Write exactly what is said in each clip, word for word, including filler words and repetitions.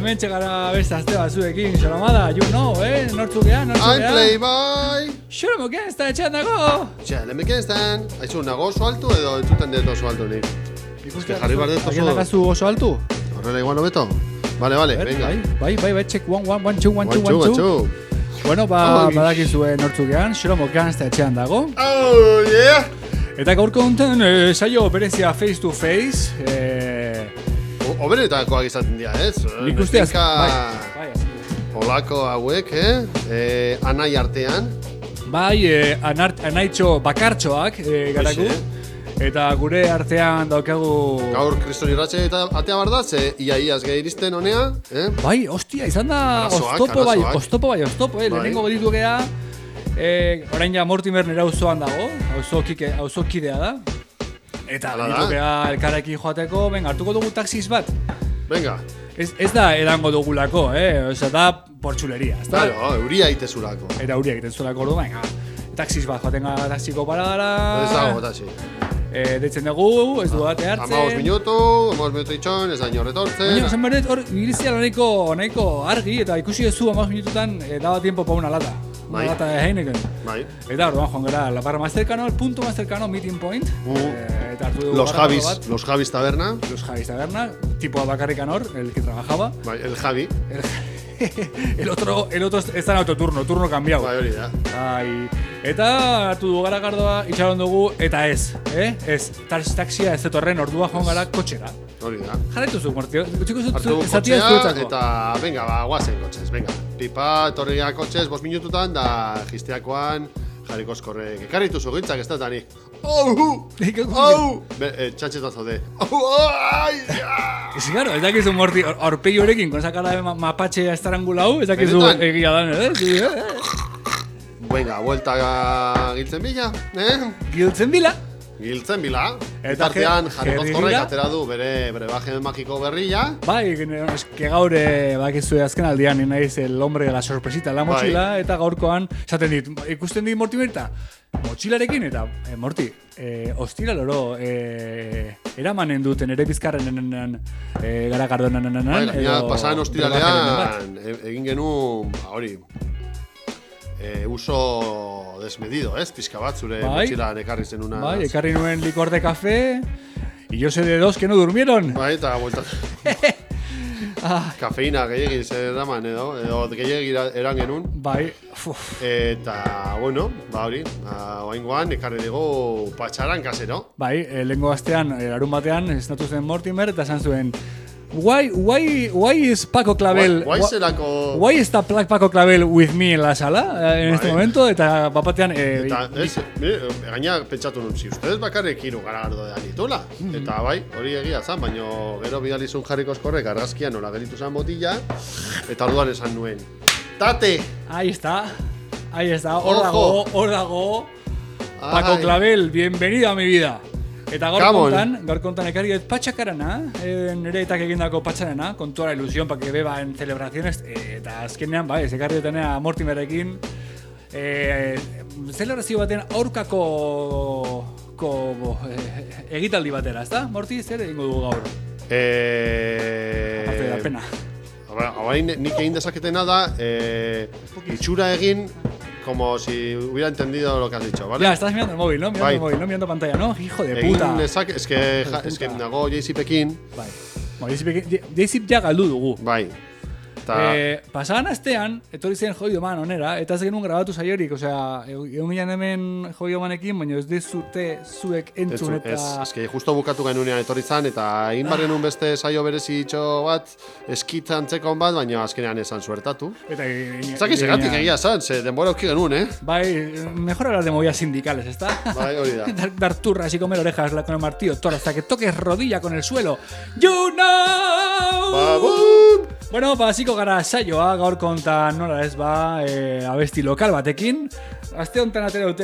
hemen txegara beste azte batzuekin, Xolomada, you know, eh? Nortzuk ea, nortzuk I'm ea. Playboy! Xolomo, ¿qué está etxean dago? Txea, lemek ez den. Aizu, nago oso altu edo entzuten dut oso altu nik? Ikuste jarri behar dut oso- Agian dakazu oso altu? Horrela igual hobeto? Vale, vale, Ber, venga. Bai, bai, bai, bai, check, one, one, one, two, one, two, One, two, one, one, two. two. Bueno, ba, Ai. badakizue nortzukean, Xolomo Ganzta etxean dago. Oh, yeah! Eta gaurko honetan, eh, saio berezia face to face. Eh, O- Obenetakoak izaten dira, ez? nik uste az- Neska bai, bai, Olako hauek, eh? eh anai artean. bai, eh, anart, anaitxo bakartxoak eh, garaku. Hoxe. Eta gure artean daukagu... Gaur kriston irratxe eta atea bardaz, eh? Ia iaz gehi iristen honea, eh? Bai, ostia, izan da Arazoak, oztopo bai, arazoak. oztopo bai, oztopo, eh? Bai. Lehenengo geditu gea, eh, orain ja Mortimer nera auzoan dago, auzokike, auzokidea da. Eta Hala da. geditu gea elkarrekin joateko, venga, hartuko dugu taxis bat. Venga, Ez, ez da edango dugulako, eh? Osa, da portxuleria, ez da? claro, euria itezurako. Eta huriak egiten zuelako ordu, venga, taxis bat joaten gara taxiko paradara. Ez dago, eta Eh, deitzen dugu, ez du bate hartzen. Amaos minutu, amaos minutu itxon, ez da inor etortzen. Baina, esan berdet, hor, irizia nahiko, nahiko argi, eta ikusi duzu amaos minututan eh, daba tiempo pa una lata. Una Bai. lata de Heineken. Bai. Eta orduan joan gara, la barra más cercano, el punto más cercano, meeting point. Uh. Eh, eta hartu dugu Los garrafa Javis, bat, los Javis taberna. Los Javis taberna, tipo bakarrikan hor, el que trabajaba. Bai, el Javi. El, el otro, el otro está en autoturno, turno cambiado. Bai, hori da. Ai, eta hartu dugu gara gardoa, itxaron dugu, eta ez, eh? Ez, tax, taxia ez etorren ordua joan gara kotxera. Hori da. Jarraitu zu, Mortio, txiko zu, Hartu zatia ez kotxea duetzako. eta, venga, ba, guazen kotxez, venga. Pipa, torria kotxez, bost minututan, da jisteakoan, jarriko eskorrek. Ekarritu zu gintzak, ez da tani. Au! Au! Be, eh, txantxetan zaude. Au! Ai! ah! Ez garo, ez dakizu Morti, or- aurpegi horekin, con esa cara de ma mapache estrarangulau, ez dakizu Benetan? egia dan, eh? Sí, eh? Venga, vuelta giltzen bila, eh? Giltzen bila. Giltzen bila. Eta Tartean, je- jarriko jerri eskorrek bila. atera du bere brebaje magiko berria. Bai, eske gaur eh, bakizu azken aldian, ni naiz el hombre de la sorpresita, la mochila, Bai. eta gaurkoan, esaten dit, ikusten dit Morti berta, mochilarekin, eta, eh, Morti, eh, ostira loro, eh, eramanen duten, ere bizkarren eh, gara gardonan, Bai, gaina edo pasadan brebajearen bat. ostiralean e- egin genuen, ba, hori, e, uso desmedido, ez? Pizka bat zure Bai. motxilan ekarri zenuna. Bai, ekarri nuen licor de café, y yo sé de dos que no durmieron. Bai, eta buelta. Ah, Kafeina gehiagin zer eraman edo, edo gehiagin eran genuen. bai, uf. Eta, bueno, ba hori, ba, oaingoan ekarri dugu patxaran kasero. Bai, e, lehengo astean, e, larun batean, esnatu zen Mortimer, eta esan zuen, why, why, why is Paco Clavel, Guai why, zelako... why está Pla- Paco Clavel with me en la sala, eh, en Bai. este momento, eta bapatean, e, Eta, ez, mire, gaina pentsatu nun, si ustedes bakarrik hiru garagardo da ditula. Eta bai, hori egia zan, baino gero bidalizun jarriko eskorrek argazkian nola gelitu zan botila, eta orduan esan nuen. Tate! ahí está, ahí está, hor Ojo. dago, hor dago, Paco Ai. Clavel, bienvenido a mi vida. Eta gaur Come on. kontan, gaur kontan ekarri dut patxakarana, eh, nire itak egindako patxarana, con toda la ilusión, para que beba en celebraciones, eh, eta azkenean, bai, ez ekarri dutenea Mortimerekin, eh, celebrazio baten aurkako ko, eh, egitaldi batera, ezta? Morti, zer egingo dugu gaur? Aparte de la Eh... pena. Habain nik egin dezaketena da, eh, itxura egin, como si hubiera entendido lo que has dicho, ¿vale? Ya, estás mirando el móvil, ¿no? Mirando Bai. el móvil, no mirando pantalla, ¿no? Hijo de Egin puta. dezake, eske, ja, de eske puta. nago J-Zipekin, Bai. Bueno, J-Zip ja galdu dugu. bai. Ta, Eh, pasadan astean, etorri zen Joio Man onera, eta ez genuen grabatu saiorik, osea, egun ginen hemen Joio Manekin, baina ez dizute zuek entzun Entzu, ez, eta... eske justo bukatu genunean etorri zan, eta egin bar genuen beste saio berezitxo bat, eskitzantzekon bat, baina azkenean esan suertatu. Eta Zaki segatik egia zan, ze denbora auki genuen, eh? Bai, mejor hablar de movidas sindicales, ¿está? Bai, hori da. Dar, dar turras y comer orejas con el martillo toro hasta que toques rodilla con el suelo. You know! Babum! Bueno, ba, hasiko gara saioa, gaur kontan nola ez ba, e, abesti lokal batekin. Aste honetan atera dute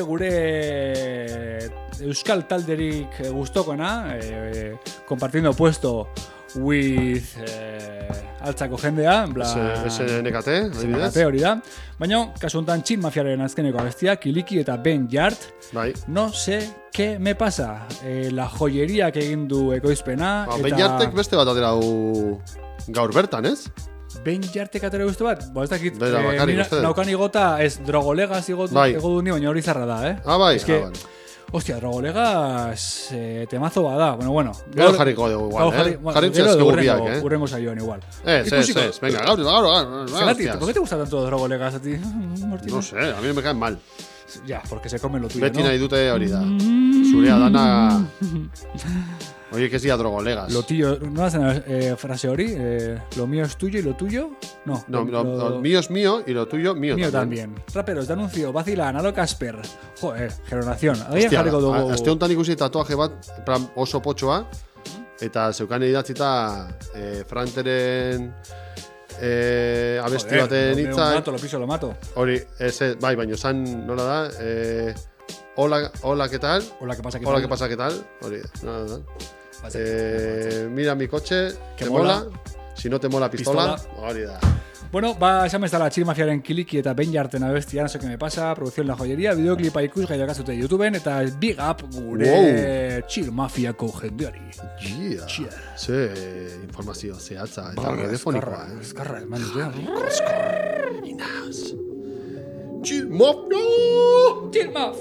gure euskal talderik gustokoena, e, compartiendo puesto with e, altzako jendea, en plan... S N K T, adibidez. hori da. Baina, kasu honetan Txin Mafiaren azkeneko abestia, Kiliki eta Ben Yard, Bai. no sé qué me pasa. E, la joyeriak egin du ekoizpena. Ba, eta... Ben Jartek beste bat atera du gaur bertan, ez? Ben jarte katera guztu bat? Bo, ez dakit, Bera, eh, bakarrik nina- uste. naukan igota ez drogolegas igot, Bai. ego dundi, baina hori zarra da, eh? Ah, bai, Es que, ah, vale. hostia, drogolegas eh, temazo bada. Bueno, bueno. Gero jarriko dugu igual, gaur eh? Jarritxe gero azkegu urrengo- biak, eh? Urrengo saioan igual. Ez, ez, Ikusiko. ez, venga, gaur, gaur, gaur, Zergatik, gaur, ¿por qué te gusta tanto drogolegas a ti? Martina? No sé, a mí me caen mal. Ya, porque se comen lo tuyo, Beti ¿no? nahi dute hori da. Zurea dana... Oye, que es ya drogolegas. Lo tuyo, ¿no hacen eh, frase hori? Eh, lo mío es tuyo y lo tuyo... No, No, lo, lo mío es mío y lo tuyo mío, mío también. también. Raperos, de anuncio, vacilan, alo Casper. Joder, generación. Agian Hostia, jarriko dugu... aste honetan ikusi tatuaje bat, en plan, oso potxoa, eta zeukan idatzita eh, Franteren eh, abesti baten Lo hitza. mato, lo piso, lo mato. Hori, ez, ez, bai, baina zan, nola da, eh, hola, hola, ¿qué tal? Hola, ¿qué pasa? ¿Qué Hola, tal? ¿qué pasa? ¿Qué tal? Hori, nada, nada. Pasa, Eh, mira mi coche, Que te mola. mola. Si no te mola pistola, Pistola. hori da. Bueno, ba, esan bezala Chill Mafiaren kiliki eta Ben jarten abestia, no sé qué me pasa, producción La Joyería, videoklipa ikusgai dakazute YouTubeen, eta big up gure Wow. Chill Mafiako jendeari. Yeah. Yeah. Ze informazio zehatza eta Barra, radiofonikoa, eskarra, eh? eskarra, eman dute. Inaz. Chill Mafia! Chill Maf!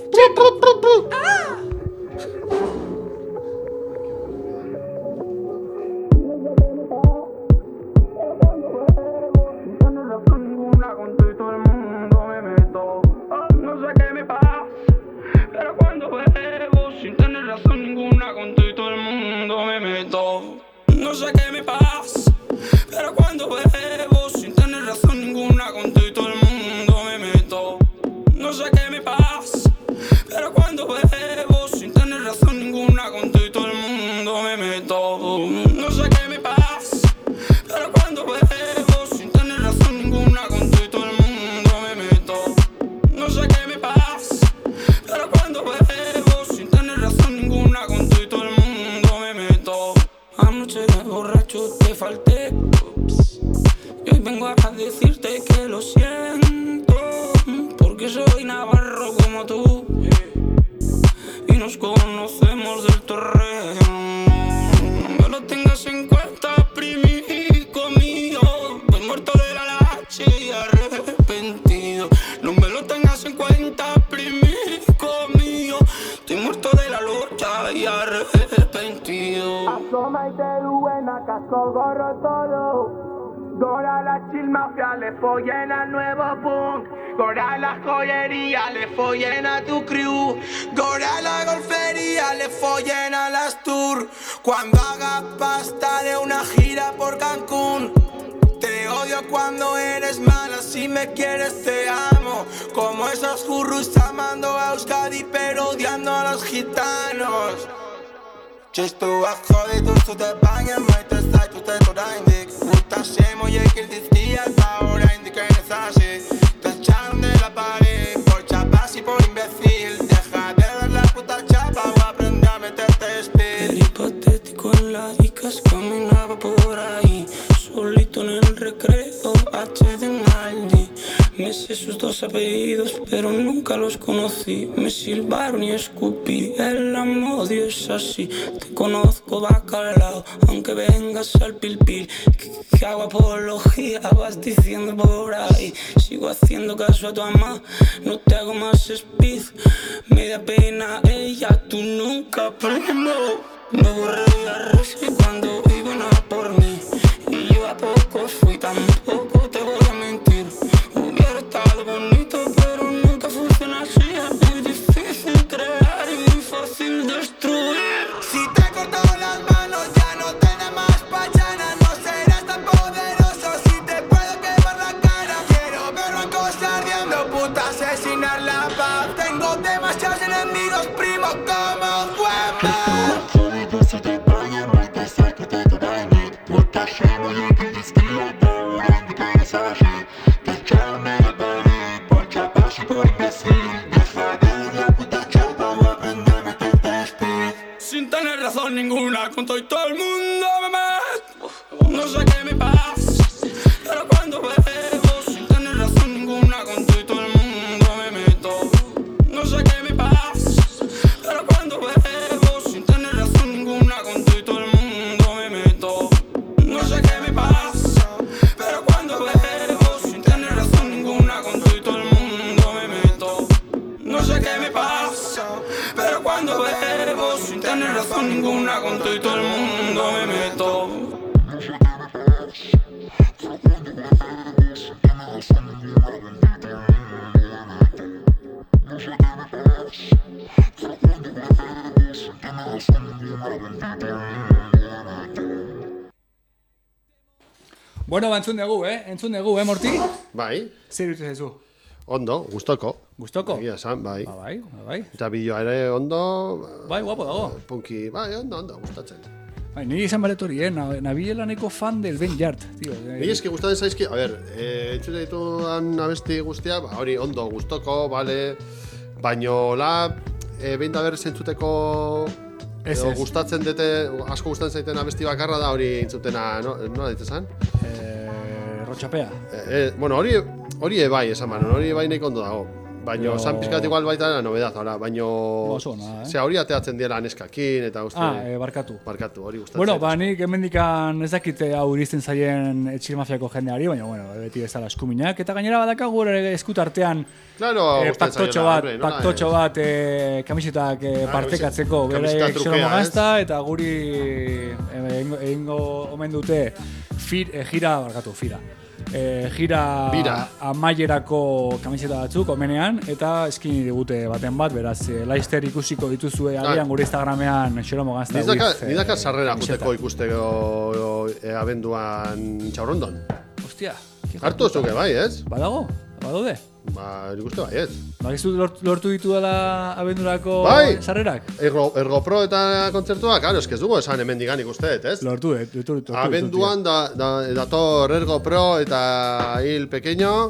Con todo el mundo me meto. No sé qué me pasa, pero cuando bebo sin tener razón ninguna con todo el mundo me meto. No sé qué me pasa, pero cuando bebo sin tener razón ninguna con todo el mundo me meto. No sé qué me pasa, pero cuando bebo sin tener razón ninguna con todo el mundo me meto. No sé qué me pasa, pero cuando bebo sin tener razón ninguna con todo el mundo me meto. No sé qué me pasa, pero cuando bebo sin tener razón ninguna con todo el mundo me meto. Anoche de borracho te falté, ups, y hoy vengo a decirte que lo siento, porque soy navarro como tú y nos conocemos del terreno. No lo tengas en cuenta, primico mío, voy muerto de la lache y arrepentido. No me lo tengas en cuenta, primico mío, estoy muerto de la lucha y arrepentido. Asoma y te buena, casco, gorro, todo. Gora la Chill Mafia, le follen al nuevo punk. Gora la joyería, le follen a tu crew. Gora la golfería, le follen a las tour. Cuando haga pasta de una gira por Cancún. Te odio cuando eres mala, si me quieres te amo. Como esos gurús amando a Euskadi pero odiando a los gitanos. Just to a jodi, tu su te bangen, mai te stai, tu te to indik. Puta scemo, je kill dit ski, ahora indica en esa shit. Te echaron de la pared, por chapas y por imbécil. Deja de ver la puta chapa o aprende a meterte speed. Era hipotético en las dicas, caminaba por ahí. Solito en el recreo, H de Naldi. Me sé sus dos apellidos, pero nunca los conocí. Me silbaron y escupí, el amodio es así. Te conozco bacalao, aunque vengas al pilpil. Que, que hago apología, vas diciendo por ahí. Sigo haciendo caso a tu mamá, no te hago más speed. Me da pena ella, tú nunca, primo. Me aburría resi cuando iban a por mí. Y yo a pocos fui, tampoco te voy a mentir. Hubiera estado bonito, pero nunca funciona así. Es muy difícil crear y muy fácil destruir. Si te corto las manos ya no te da más pachana. No serás tan poderoso si te puedo quemar la cara. Quiero ver bancos ardiendo, puta, asesinar la paz. Tengo demasiados enemigos, primo, como huevos. Sin tener razón ninguna, con todo y todo el mundo me meto. No sé qué me pasa, pero cuando bebo, sin tener razón ninguna, con todo y todo el mundo me meto. No sé qué me pasa, pero cuando bebo, sin tener razón ninguna, con todo y todo el mundo me meto. No sé qué me pasa, pero cuando Bueno, ba, entzun dugu, eh? Entzun dugu, eh, Morti? Bai, Zer irutu zezu? ondo, gustoko. Gustoko? Egia esan, bai. Ba, bai, ba, bai. Eta bideoa ere ondo, Bai, guapo dago. punki, bai, ondo, ondo, gustatzen. Bai, niri izan baret hori, eh? Na- Nabilela neko fan del Ben Yard, tío. Ni eski gustatzen zaizki, a ber, eh, entzute dituan abesti guztia, ba, hori ondo, gustoko, bale, baino la, e, behin da ber zentzuteko Ez, edo ez. gustatzen dute, asko gustatzen zaiten abesti bakarra da hori entzutena, no, nola ditzen Eh, Rotxapea. Eh, eh, bueno, hori hori e bai, esan banon, hori bai nahiko ondo dago. Baino, Pero- san pizkat igual baita la novedad, ahora, baino... Oso ona, eh? Osea, hori ateatzen diela neskakin eta guzti... Ah, eh, barkatu. Barkatu, hori gustatzen. Bueno, ba, nik hemendikan ez dakite hau iristen zaien etxil mafiako jendeari, baina, bueno, beti bezala eskuminak. Eta gainera badakagu ere eskutartean Claro, eh, gustatzen paktotxo zaiela, bat, hombre, nola paktotxo ez? bat eh, kamisetak eh, Ah, partekatzeko. kamiseta Bere trukea, xolomo ez? gazta eta guri eh, egingo, egingo omen dute fir, eh, gira, barkatu, fira. Eh, gira Bira. amaierako kamiseta batzuk omenean eta eskini digute baten bat, beraz, eh, Laister ikusiko dituzue agian gure Instagramean xolomo gazta. Ni daka, with, ni daka eh, sarrera kamiseta. juteko ikusteko e, abenduan txaurrondon. Hostia. Hartu zuke bai, ez? Badago? Badaude? Ba, nik uste bai, ez? Bakizu lortu, lortu ditu dela abendurako Bai! sarrerak? Ergo, Ergo Pro eta kontzertua, claro, ez dugu esan hemen digan ikusteet, ez? Lortu, eh? Lortu, lortu, lortu, Abenduan da, da, dator Ergo Pro eta hil pequeño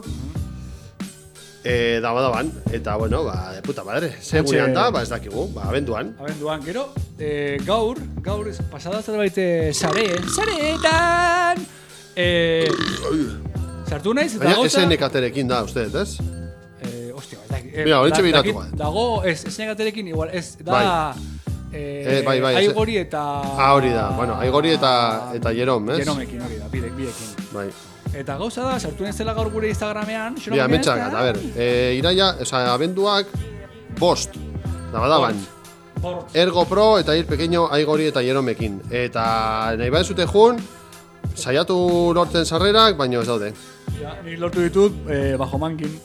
e, da badaban, eta bueno, ba, de puta madre, segurean da, ba ez dakigu, ba, abenduan. Abenduan, gero, eh, gaur, gaur, ez- pasada zerbait eh, sare, sareetan, eh, sartu naiz, eta Baina gauza, esen ekaterekin da, uste, ez? eh, ostia, ez dakit, eh, Mira, horintxe da- begiratu dakit- bat. Dago, ez, ez negaterekin, igual, ez, da, eh, Eh, bai, bai, ez- Aigori eta... Ah, hori da, bueno, Aigori eta, eta Jerom, ez? Jeromekin, hori da, bidek, biekin. Bai. Eta gauza da, sartu nezela gaur gure Instagramean, xero Mira, gure mentxakat, ezta? a ber, e, iraia, oza, abenduak, bost, da badaban. Hor, Ergo Pro eta hil pequeño Aigori eta Jeromekin. Eta nahi bat zute jun, saiatu lortzen sarrerak, baino ez daude. ja, ni lortu ditut, eh, bajo mankin,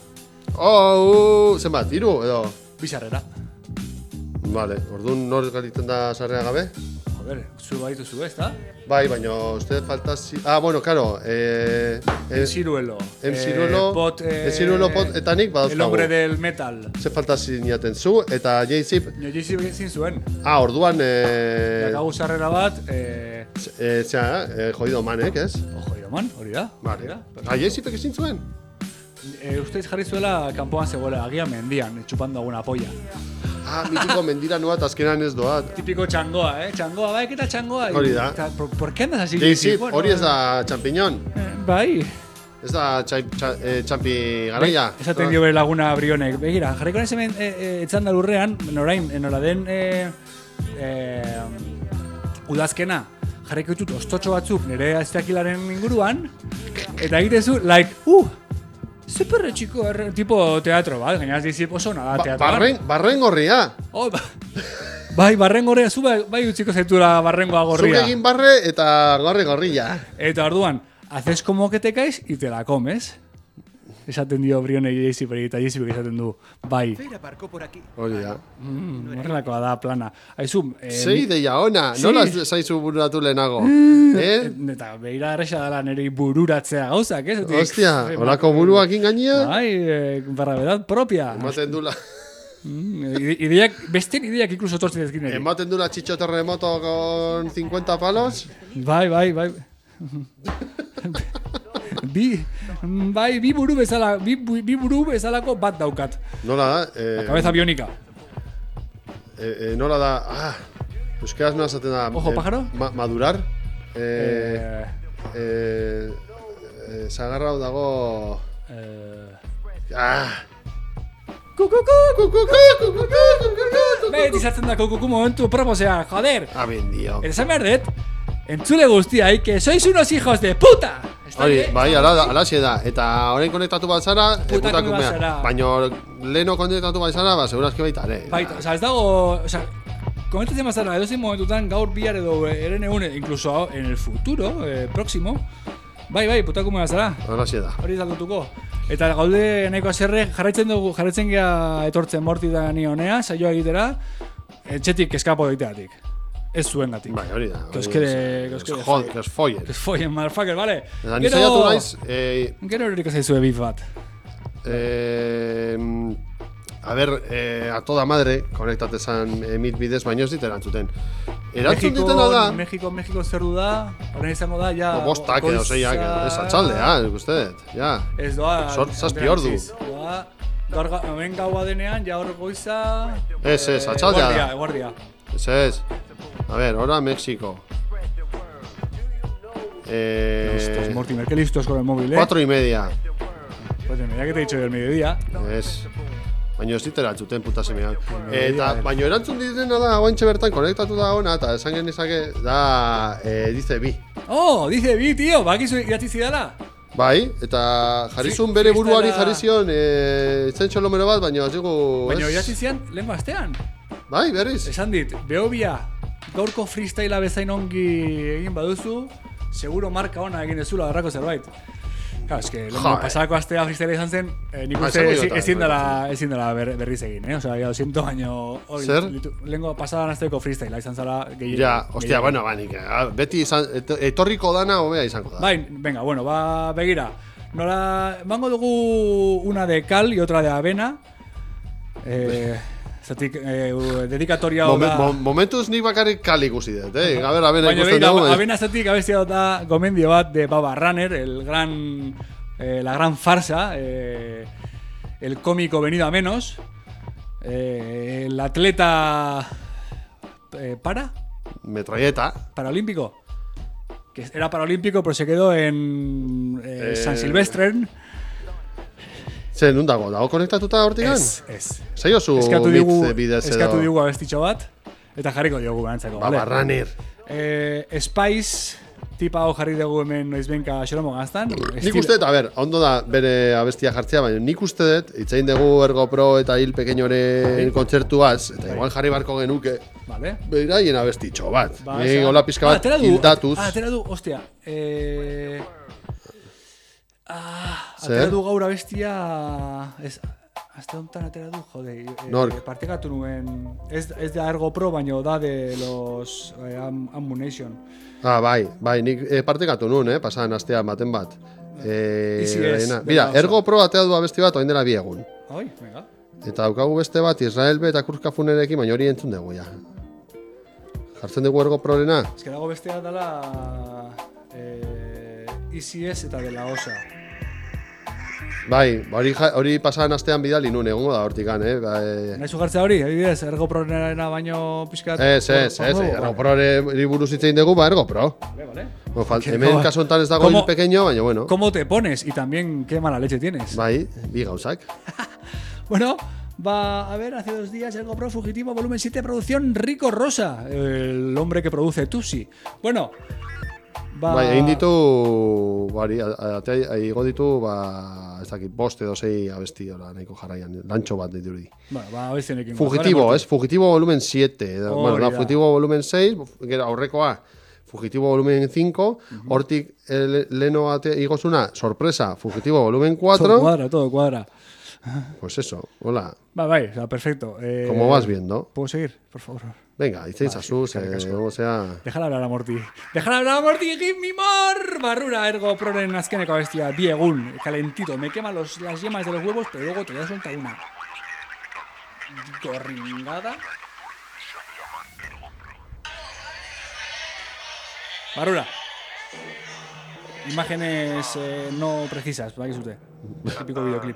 Oh, uh, zenbat, hiru edo? bizarrera. Vale, orduan nor galitzen da sarrera gabe? Joder, zu baditu zu, ez da? Bai, baino, uste falta... Si... Ah, bueno, claro, eh... El Ciruelo. El Ciruelo, Eh, pot, eh, el Ciruelo pot eta nik badauzkagu. El hombre del metal. Ze falta zinaten zu, eta J-Zip... Nio jizi ezin zuen. Ah, orduan, eh... Dakagu sarrera bat, eh... eh, zera, eh, jodido manek, ez? Ojo, iraman, hori da. Hori Vale. da. Ah, J-Zipek ezin zuen? Eh, usteiz jarri zuela kanpoan zegoela, agian mendian, chupando alguna polla. Ah, mitiko mendira noa eta azkenan ez doat. Típico txangoa, eh? Txangoa, bai, eta txangoa. Hori da. Eta, por, por qué andas así? J-Zip, Bueno, hori ez da champiñón. eh, Bai. Ez da txai, txa, eh, txampi garaia. Esaten dio bere laguna Brionek. Begira, jarriko naiz hemen e, e, etzanda lurrean, norain, nola den e, e, udazkena, jarriko ditut ostotxo batzuk nire azteakilaren inguruan, eta egitezu, like, uh, super txiko, er, tipo teatro bat, gainaz dizip oso nada Ba, teatroan. barren, barren gorria. Oh, ba, bai, barren gorria, zu bai, bai utziko zaitura barrengoa Zuk gorria. egin barre eta gorre gorrilla. Eta orduan, haces como que te caes y te la comes. Esaten dio Brionek J-Zip eta J-Zip esaten du, bai. Hori da. Mm, horrelakoa da plana. Aizu, eh, Zei deia ona, Sí. nola zaizu bururatu lehenago? eh? eta beira erresa dela niri bururatzea gauzak, ez? Zutik, Ostia, eh, holako buruak ingainia? Bai, eh, barrabedad propia. Ematen dula, Mm, ide- Ideiak, besten ideiak inkluso tortzen ezkin niri. ematen dula txitxo terremoto con cincuenta palos? Bai, bai, bai. bi, bai, bi buru bezala, bi, bi buru bezalako bat daukat. Nola da? Eh, Cabeza bionika. eh, eh, nola da? Ah, euskeraz nola zaten da? Ojo, pájaro? ma, madurar? Eh, Eh, eh, eh, zagarra hau dago... eh, Ah! Kukuku! Kukuku, kukuku, kukuku. Beti izatzen da kukuku momentu proposea, joder! Abendio. Eta esan behar dut, entzule guztiai, que sois unos hijos de puta! Está Hori, bien? bai, ala, alaxe da. Eta orain konektatu bat zara, e, Putakumea putakumea. zara. Baina leheno konektatu bat zara, ba, segurazki baita ere. Baita, oza, ez dago, oza, komentatzen bazara, edo zein momentutan gaur bihar edo eren egun, incluso en el futuro, eh, próximo, bai, bai, putakumea zara, Alaxe da. hori izaldutuko. Eta gaude nahiko azerre, jarraitzen dugu, jarraitzen gea etortzen morti da ni honea, saioa egitera, etxetik eskapo egiteatik. ez zuen gatik. Bai, hori da. Que os quede, que os quede. Jod, que os follen. Que os follen, motherfucker, vale. Eta ni saiatu naiz, eh, Gero erorik zaizue beef bat. eh, a ver, eh, a toda madre, konektatezan emit bidez, baino ez dit erantzuten. Erantzun ditena da... Mexiko, Mexiko zer du da, horren izango da, ja... Bostak edo zeiak, ez atxaldea, nik uste dut, ja. Ez doa... Sort, zazpi ordu. Doa, gaur hemen gaua denean, ja hor goiza... Ez, ez, atxaldea da. Guardia, Ez, ez. A ver, ahora México. Eh... Listos, Mortimer, qué listos con el móvil, eh. Cuatro y media. Cuatro y media, que te he dicho del mediodía. Ez. Baina ez dit erantzuten puta semean. Eta, baina erantzun ditena da, guaintxe bertan konektatu da ona, eta esan genizake, da, eh, dice bi. Oh, dice bi, tío, bakizu idatzi zidala. Bai, eta jarrizun bere buruari jarri zion, eh, itzentxo lomero bat, baina ez dugu... Baina idatzi zian, lehen bastean. Bai, berriz. Esan dit, behobia, gaurko freestyla bezain ongi egin baduzu, seguro marka ona egin ezula garrako zerbait. Claro, es que lehen pasako astea freestyle izan zen, eh, nik uste ezin dela, ezin dela ber, berriz egin, eh? Osea, ya lo siento, baino... Zer? Lehenko pasadan asteko freestyle izan zala gehiago. Ja, ostia, bueno, ba, nik, beti izan, etorriko dana hobea izango da. Bai, venga, bueno, ba, begira. Nola, mango dugu una de cal y otra de avena. Eh... Zatik, eh, dedikatoria hau da... Moment, momentuz nik bakarrik kal ikusi dut, eh? A ver, abena ikusten dugu. Baina, abena zatik abestia da gomendio bat de Baba Runner, el gran... Eh, la gran farsa, eh, el cómico venido a menos, eh, el atleta... Eh, ¿Para? Metralleta. Paralímpico. Que era paralímpico, pero se quedó en eh, eh, San Silvestre. Zer, nun dago? Dago konektatuta hortikan? Ez, ez. Zei osu mitz bidez edo? Eskatu digu abestitxo bat, eta jarriko diogu berantzako, bale? Baba Runner. Eh, Spice, tipa hau jarri dugu hemen noizbenka xoromo gaztan. Nik uste dut, a ber, ondo da bere abestia jartzea, baina nik uste dut, itzein dugu Ergo Pro eta Hil Pequeñoren kontzertuaz, eta igual jarri barko genuke, vale. Beiraien abestitxo bat. Ba, Nik hola pizka bat hildatuz. Ah, atera du, ostia. Eh... Ah, atera du gaur abestia... Ez, azte honetan atera du, jode. Nork? Eh, partekatu nuen... Ez, ez da Ergo Pro, baina da de los eh, Ammunition. Ah, bai, bai, nik eh, partekatu nuen, eh, pasadan astean baten bat. Eh, Easy es. Mira, Ergo Pro atea du abesti bat, oain dela bi egun. Oi, venga. Eta daukagu beste bat, Israel B eta Kurkafunerekin, baina hori entzun dugu, ja. Jartzen dugu Ergo Prorena? Ez que dago bestea dela... Eh, Easy es eta de la Osa. Bai, hori, hori pasadan astean bidali nuen, egongo da hortikan, eh? Ba, eh. Nahi zugartzea hori, adibidez, Ergo Prorena baino pixkat... Ez, ez, ez, Ergo Prore buruz hitzein dugu, ba, Ergo Pro. Vale, vale. Bueno, fal, hemen kasu enten ez dago el pequeño, baina bueno. ¿Cómo te pones? Y también qué mala leche tienes. Bai, bi gauzak. Bueno, va a ver, hace dos días Ergo Pro Fugitivo Volumen siete, producción Rico Rosa, el hombre que produce Tusi. Bueno... Ba... Bai, egin ditu, bari, igo ditu, ba, ez dakit, bost edo sei abesti, ora, nahiko jarraian, lantxo bat ditu di. Bueno, ba, abestienekin. Fugitivo, es, Fugitivo volumen siete, oh, bueno, da, Fugitivo volumen seis, aurrekoa, Fugitivo volumen cinco, uh-huh. Hortik le, leno ate, igozuna, sorpresa, Fugitivo volumen cuatro. Todo cuadra, todo cuadra. Pues eso, hola. Va, vai, o sea, perfecto. Eh, ¿Cómo vas viendo? ¿Puedo seguir, por favor? Venga, itzein zazuz, eh, o sea... Déjala hablar a Morty. Déjala hablar a Morty, give me more. Barrura, Ergo Proren azkeneko bestia. Biegun, calentito. Me quema los, las yemas de los huevos, pero luego te voy a soltar una gorringada. Barrura. Imágenes eh, no precisas, para que usted. Típico videoclip.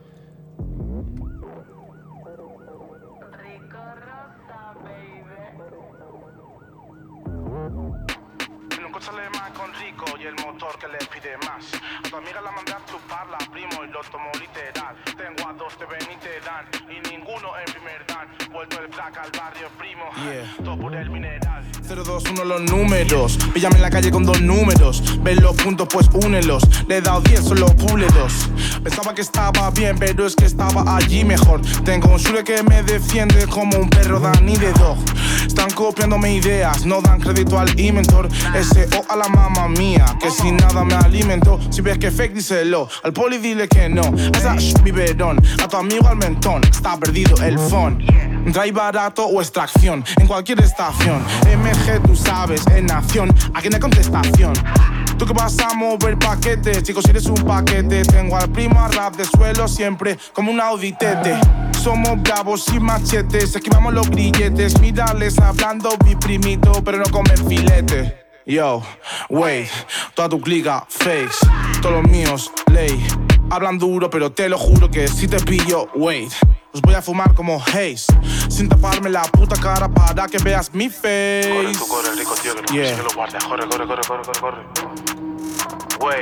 Sale más con Rico y el motor que le pide más. A tu amiga la mandé a chuparla, primo, y lo tomo literal. Tengo a dos, te ven y te dan, y ninguno en primer dan. Vuelto el black al barrio, primo, yeah. Todo por el mineral. cero dos uno los números, píllame en la calle con dos números. Ven los puntos, pues únelos. Le he dado diez, solo pule dos. Pensaba que estaba bien, pero es que estaba allí mejor. Tengo un Shure que me defiende como un perro Danny de Dog. Están copiándome ideas, no dan crédito al inventor. S O a la mamá mía, que sin nada me alimentó. Si ves que fake, díselo. Al poli dile que no. A esa shh, biberón. A tu amigo al mentón. Está perdido el phone. Drive barato o extracción. En cualquier estación. M G, tú sabes, en nación. Aquí no hay contestación. Tú que vas a mover paquetes, chicos, eres un paquete. Tengo al primo a rap de suelo siempre como un auditete. Somos bravos y machetes, esquivamos los grilletes. Mírales hablando mi primito, pero no comen filete. Yo, wait, toda tu clica, fakes. Todos los míos, ley. Hablan duro, pero te lo juro que si te pillo, wait. Los voy a fumar como haze, sin taparme la puta cara para que veas mi face. Corre, tú corre, rico, tío, que no Yeah. yeah. que lo guardes. Corre, corre, corre, corre, corre, corre. Wey.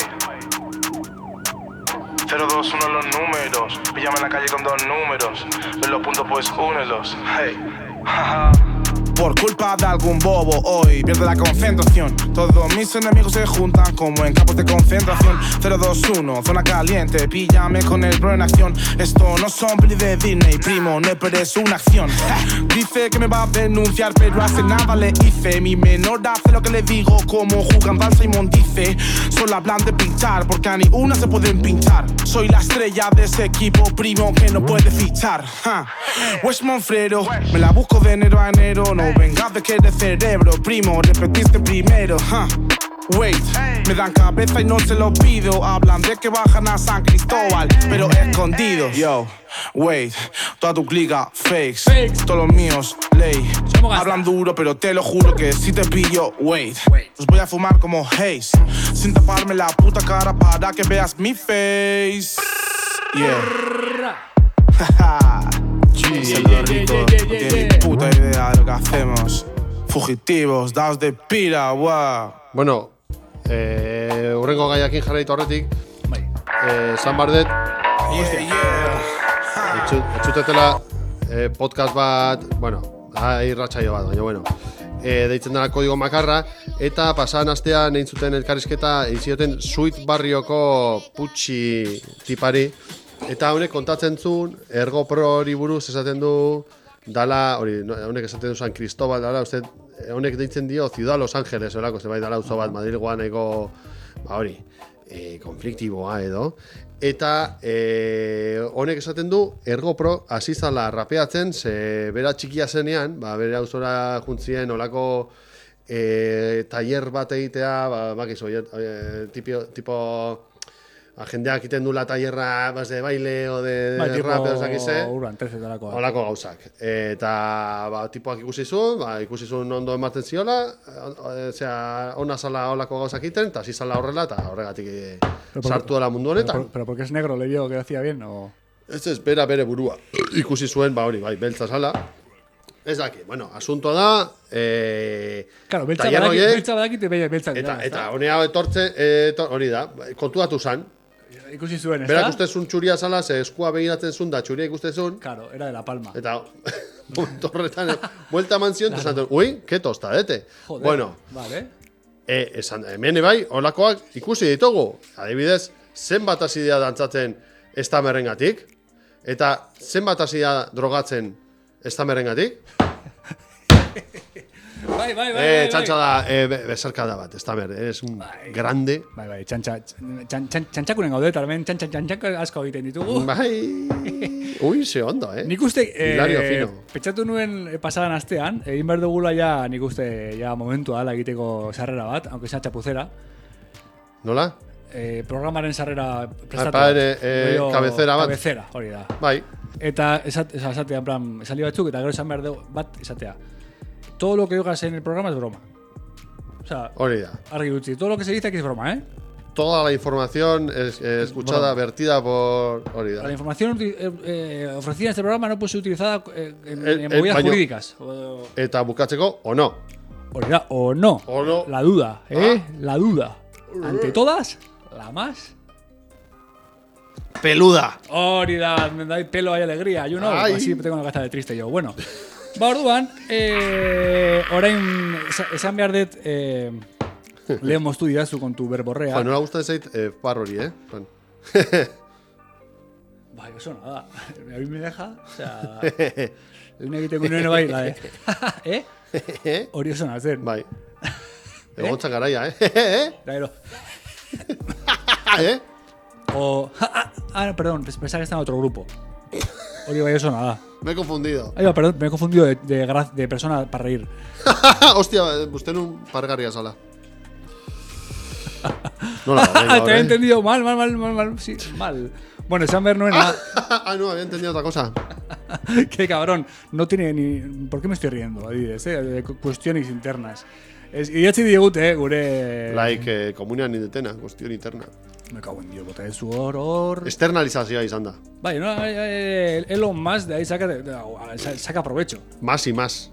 cero dos uno los números. Píllame en la calle con dos números. Ves los puntos, pues únelos. Hey. Jaja. Por culpa de algún bobo hoy pierde la concentración. Todos mis enemigos se juntan como en campos de concentración. Cero dos uno, zona caliente, píllame con el bro en acción. Esto no son pelis de Disney, primo, no esperes una acción. Dice que me va a denunciar, pero hace nada le hice. Mi menor hace lo que le digo, como jugando al Simon dice. Solo hablan de pinchar, porque a ni una se pueden pinchar. Soy la estrella de ese equipo, primo, que no puede fichar. Ja. West Monfrero, me la busco de enero a enero. No vengas de que eres cerebro, primo, repetiste primero. Huh. Wait, me dan cabeza y no se lo pido. Hablan de que bajan a San Cristóbal, pero escondidos. Yo, wait, toda tu clica, fakes. Fakes. Todos los míos, ley. Somos Hablan duro, pero te lo juro que si te pillo, wait. Los voy a fumar como haze, sin taparme la puta cara para que veas mi face. Yeah. Yeah, Los yeah, ricos yeah, no yeah, tienen yeah. ni puta idea de lo que hacemos. Fugitivos, daos de pira, guau. Bueno, eh, urrengo gaiakin jarraitu horretik, Bai. eh, San Bardet, Yeah, yeah. etxu- etxutetela eh, podcast bat, bueno, da irratsaio bat, baina bueno, eh, deitzen dela kodigo makarra, eta pasan astean egin zuten elkarrizketa, egin zioten Sweet Barrioko putxi tipari, eta honek kontatzen zuen, Ergo Pro hori buruz esaten du, dala, hori, no, honek esaten du San Cristobal, dala, uste, honek deitzen dio Ciudad Los Ángeles, horako, zerbait dala auzo bat, Madrilgoan eko, ba hori, e, konfliktiboa edo, eta e, honek esaten du, Ergo Pro hasi zala rapeatzen, ze bera txikia zenean, ba, bere auzora juntzien olako e, taller bat egitea, ba, bakizu, e, tipo, tipo jendeak iten dula tailerra bas de baile o de, Bai, de tipo rap, ez dakize. urban, trece dalakoa. Olako gauzak. Eta ba, tipoak ikusi zuen, ba, ikusi zuen ondo ematen ziola, osea, ona zala olako gauzak iten, eta hasi zala horrela, eta horregatik eh, Pero por- sartu dela mundu honetan. Pero, pero porque es negro le vio que lo hacía bien o... Ez ez, bera bere burua. Ikusi zuen, ba hori, bai, beltza zala. Ez daki, bueno, asuntoa da, eh, Claro, beltza tailer badaki, horiek- beltza badaki te beia beltza. eta, dira, eta ezta? honea etortze, eh, etor- hori da, kontuatu zan. Ikusi zuen, Berak ezta? uste zuen txuria zala, ze eskua begiratzen zuen, da txuria ikuste zuen, Claro, era de La Palma. eta momentu horretan, buelta eman zion, eta esan, ui, que tostadete. Joder, Bueno, vale. e, esan, hemen bai, olakoak ikusi ditugu. Adibidez, zenbat hasi dira dantzatzen estamerrengatik, eta zenbat hasi dira drogatzen estamerrengatik. Bai, bai, bai. Eh, bai, txantxa da, eh, be- besarkada bat, estamer, es un grande. Bai, bai, txantxa, txan- txan- txantxakunen gaude, eta hemen txantxa, txantxak asko egiten ditugu. Bai, ui, ze ondo, eh? Nik uste, Hilario eh, fino. pentsatu nuen eh, pasadan astean, egin behar dugula ja, nik uste, ja momentua ala egiteko sarrera bat, aunque sea txapuzera. Nola? Eh, programaren sarrera prestatu. pa, ere, eh, Rollo cabecera bat. Cabecera, hori da. Bai, Eta esat, esa- esatea, en plan, esaldi batzuk, eta gero esan behar dugu, bat esatea. Todo lo que digas en el programa es broma. O sea, hori da. argi utzi, todo lo que se dice aquí es broma, ¿eh? Toda la información es, eh, escuchada, Broma. vertida por... Hori da. La información uti- eh, eh, ofrecida en este programa no puede ser utilizada eh, en, El- en el movidas baño. jurídicas. O, Eta bukatzeko, o no. hori da, o no. O no. La duda, ¿eh? Ah. La duda. Ante todas, la más. Peluda. Hori da, me da pelo hay alegría, you know. Ai. Así tengo una gasta de triste yo. Bueno, ba orduan, eh, orain esa- esan behar dut, eh, lehen moztu didazu con tu verborrea. Joan, nola gustatzen zait, eh, par hori, eh? Joan. Bai, oso nada. A mí me deja, o sea, una egiten nuen bai, la de, eh? Hori oso nazen. Bai. Egontzan garaia, eh? Eh? Da gero. ¿Eh? O... Ah, ah, perdón, pensaba que estaba en otro grupo. Hori bai eso nada. Me he confundido. Ay, perdón, me he confundido de, de, gra- de persona para reír. Hostia, usted no pargarria sala. No la venga, Te he ¿eh? entendido mal, mal, mal, mal, mal. Sí, mal. Bueno, San no es nada. Ah, no, había entendido otra cosa. Qué cabrón. No tiene ni... ¿Por qué me estoy riendo? Adibidez, eh? De cu- cuestiones internas. Es, idatzi digute, gure... Like, eh, komunian indetena, cuestión interna. Me cago en Dios, bota de su hor, hor... Externalizazioa izan da. Vale, no, eh, Elon Musk de ahí saca, de, de, saca provecho. Más y más.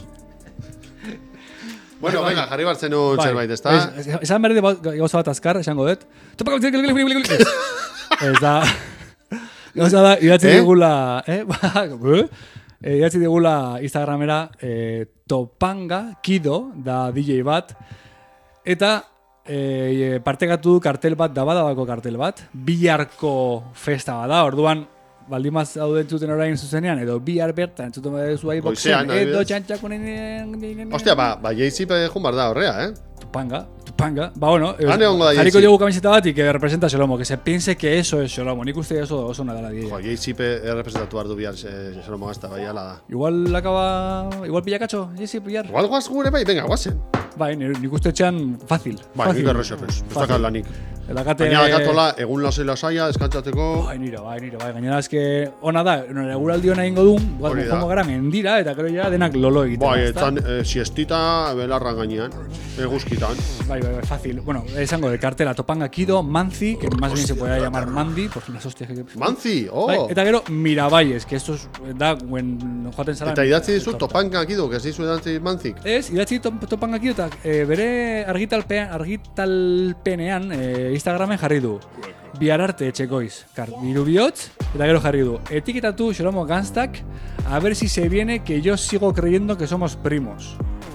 Bueno, Bai, bai. venga, jarri bartzen un zerbait, ezta? Ez- ez- Esan berde gauza bat azkar, esango dut. Topa Ez Ez da... Gauza da, idatzi Eh? digula... Eh? Eh, idatzi digula Instagramera eh, Topanga Kido da D J bat. Eta eh, partekatu du kartel bat, da badabako kartel bat. Biharko festa bat da, orduan baldimaz hau entzuten orain zuzenean, edo bihar bertan entzuten badezu ahi Goizean, boxen, edo adibidez. txantxakunen... Hostia, ba, ba, Jay-Z jun bar da horrea, eh? Tupanga, Tupanga. Ba, bueno, Han egongo da jarriko Jay-Z. dugu kamiseta bat y que representa Xolomo, que se piense que eso es Xolomo. Nik uste oso, oso ona dela Jo, die. Jay-Z errepresentatu behar du bihar, se lo mogazta, bai, ala da. Igual acaba... Igual pillakatxo, jesi pillar. Igual guaz gure bai, venga, guazen. Bai, ni- nik uste etxean fácil. Bai, nik errexopez, ez dakat lanik. Elakate... Baina dakatola, egun lasai lasaia, eskatzateko... Bai, nire, bai, nire, bai. Gainera, eske ona da, nire eguraldi hona ingo duen, Hori da. jomo gara mendira, eta gero ja denak lolo egiten. Bai, ezta? etzan, eh, siestita, belarran gainean, eguzkitan. Bai, bai, bai, fácil. Bueno, esango de cartela Topanga Kido, Manzi, que más bien se puede llamar Mandy, por las hostias que... Manzi, oh! Bai, eta gero Miravalles, que esto es, da, guen joaten zara... Eta idatzi dizu topanka akidu, que ez dizu idatzi Manzik. Ez, idatzi top, Topanga Kido, eta e, bere argitalpean, argitalpenean e, Instagramen jarri du. Bihar arte etxekoiz, kar, diru bihotz, eta gero jarri du. Etiketatu Xolomo Ganstak, a ver si se viene que yo sigo creyendo que somos primos.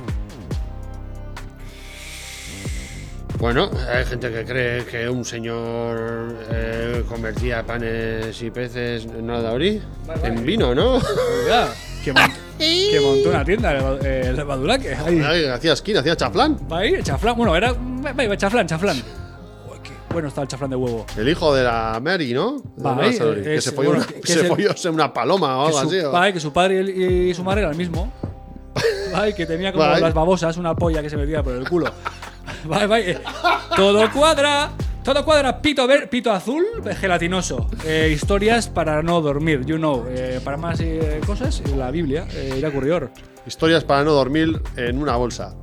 Bueno, hay gente que cree que un señor eh, convertía panes y peces, no da hori, en vino, ¿no? Oiga, que, mont que montó una tienda, el, el Badulaque. Ahí. Ay, hacía skin, hacía chaflán. Bai, chaflán, bueno, era... Bai, chaflán, chaflán. Uy, qué bueno está el chaflán de huevo. El hijo de la Mary, ¿no? Bai, No, sorry, que es- se folló, bueno, una, que- que se es el- folló una paloma o Que algo así. su, ¿o? bai, que su padre y, y su madre eran el mismo. Bai, que tenía como Bai. las babosas, una polla que se metía por el culo. Bai, bai, eh, todo cuadra, todo cuadra, pito, ver, pito azul, gelatinoso. Eh, historias para no dormir, you know. Eh, para más eh, cosas, la Biblia, eh, irakurrior. Historias para no dormir en una bolsa.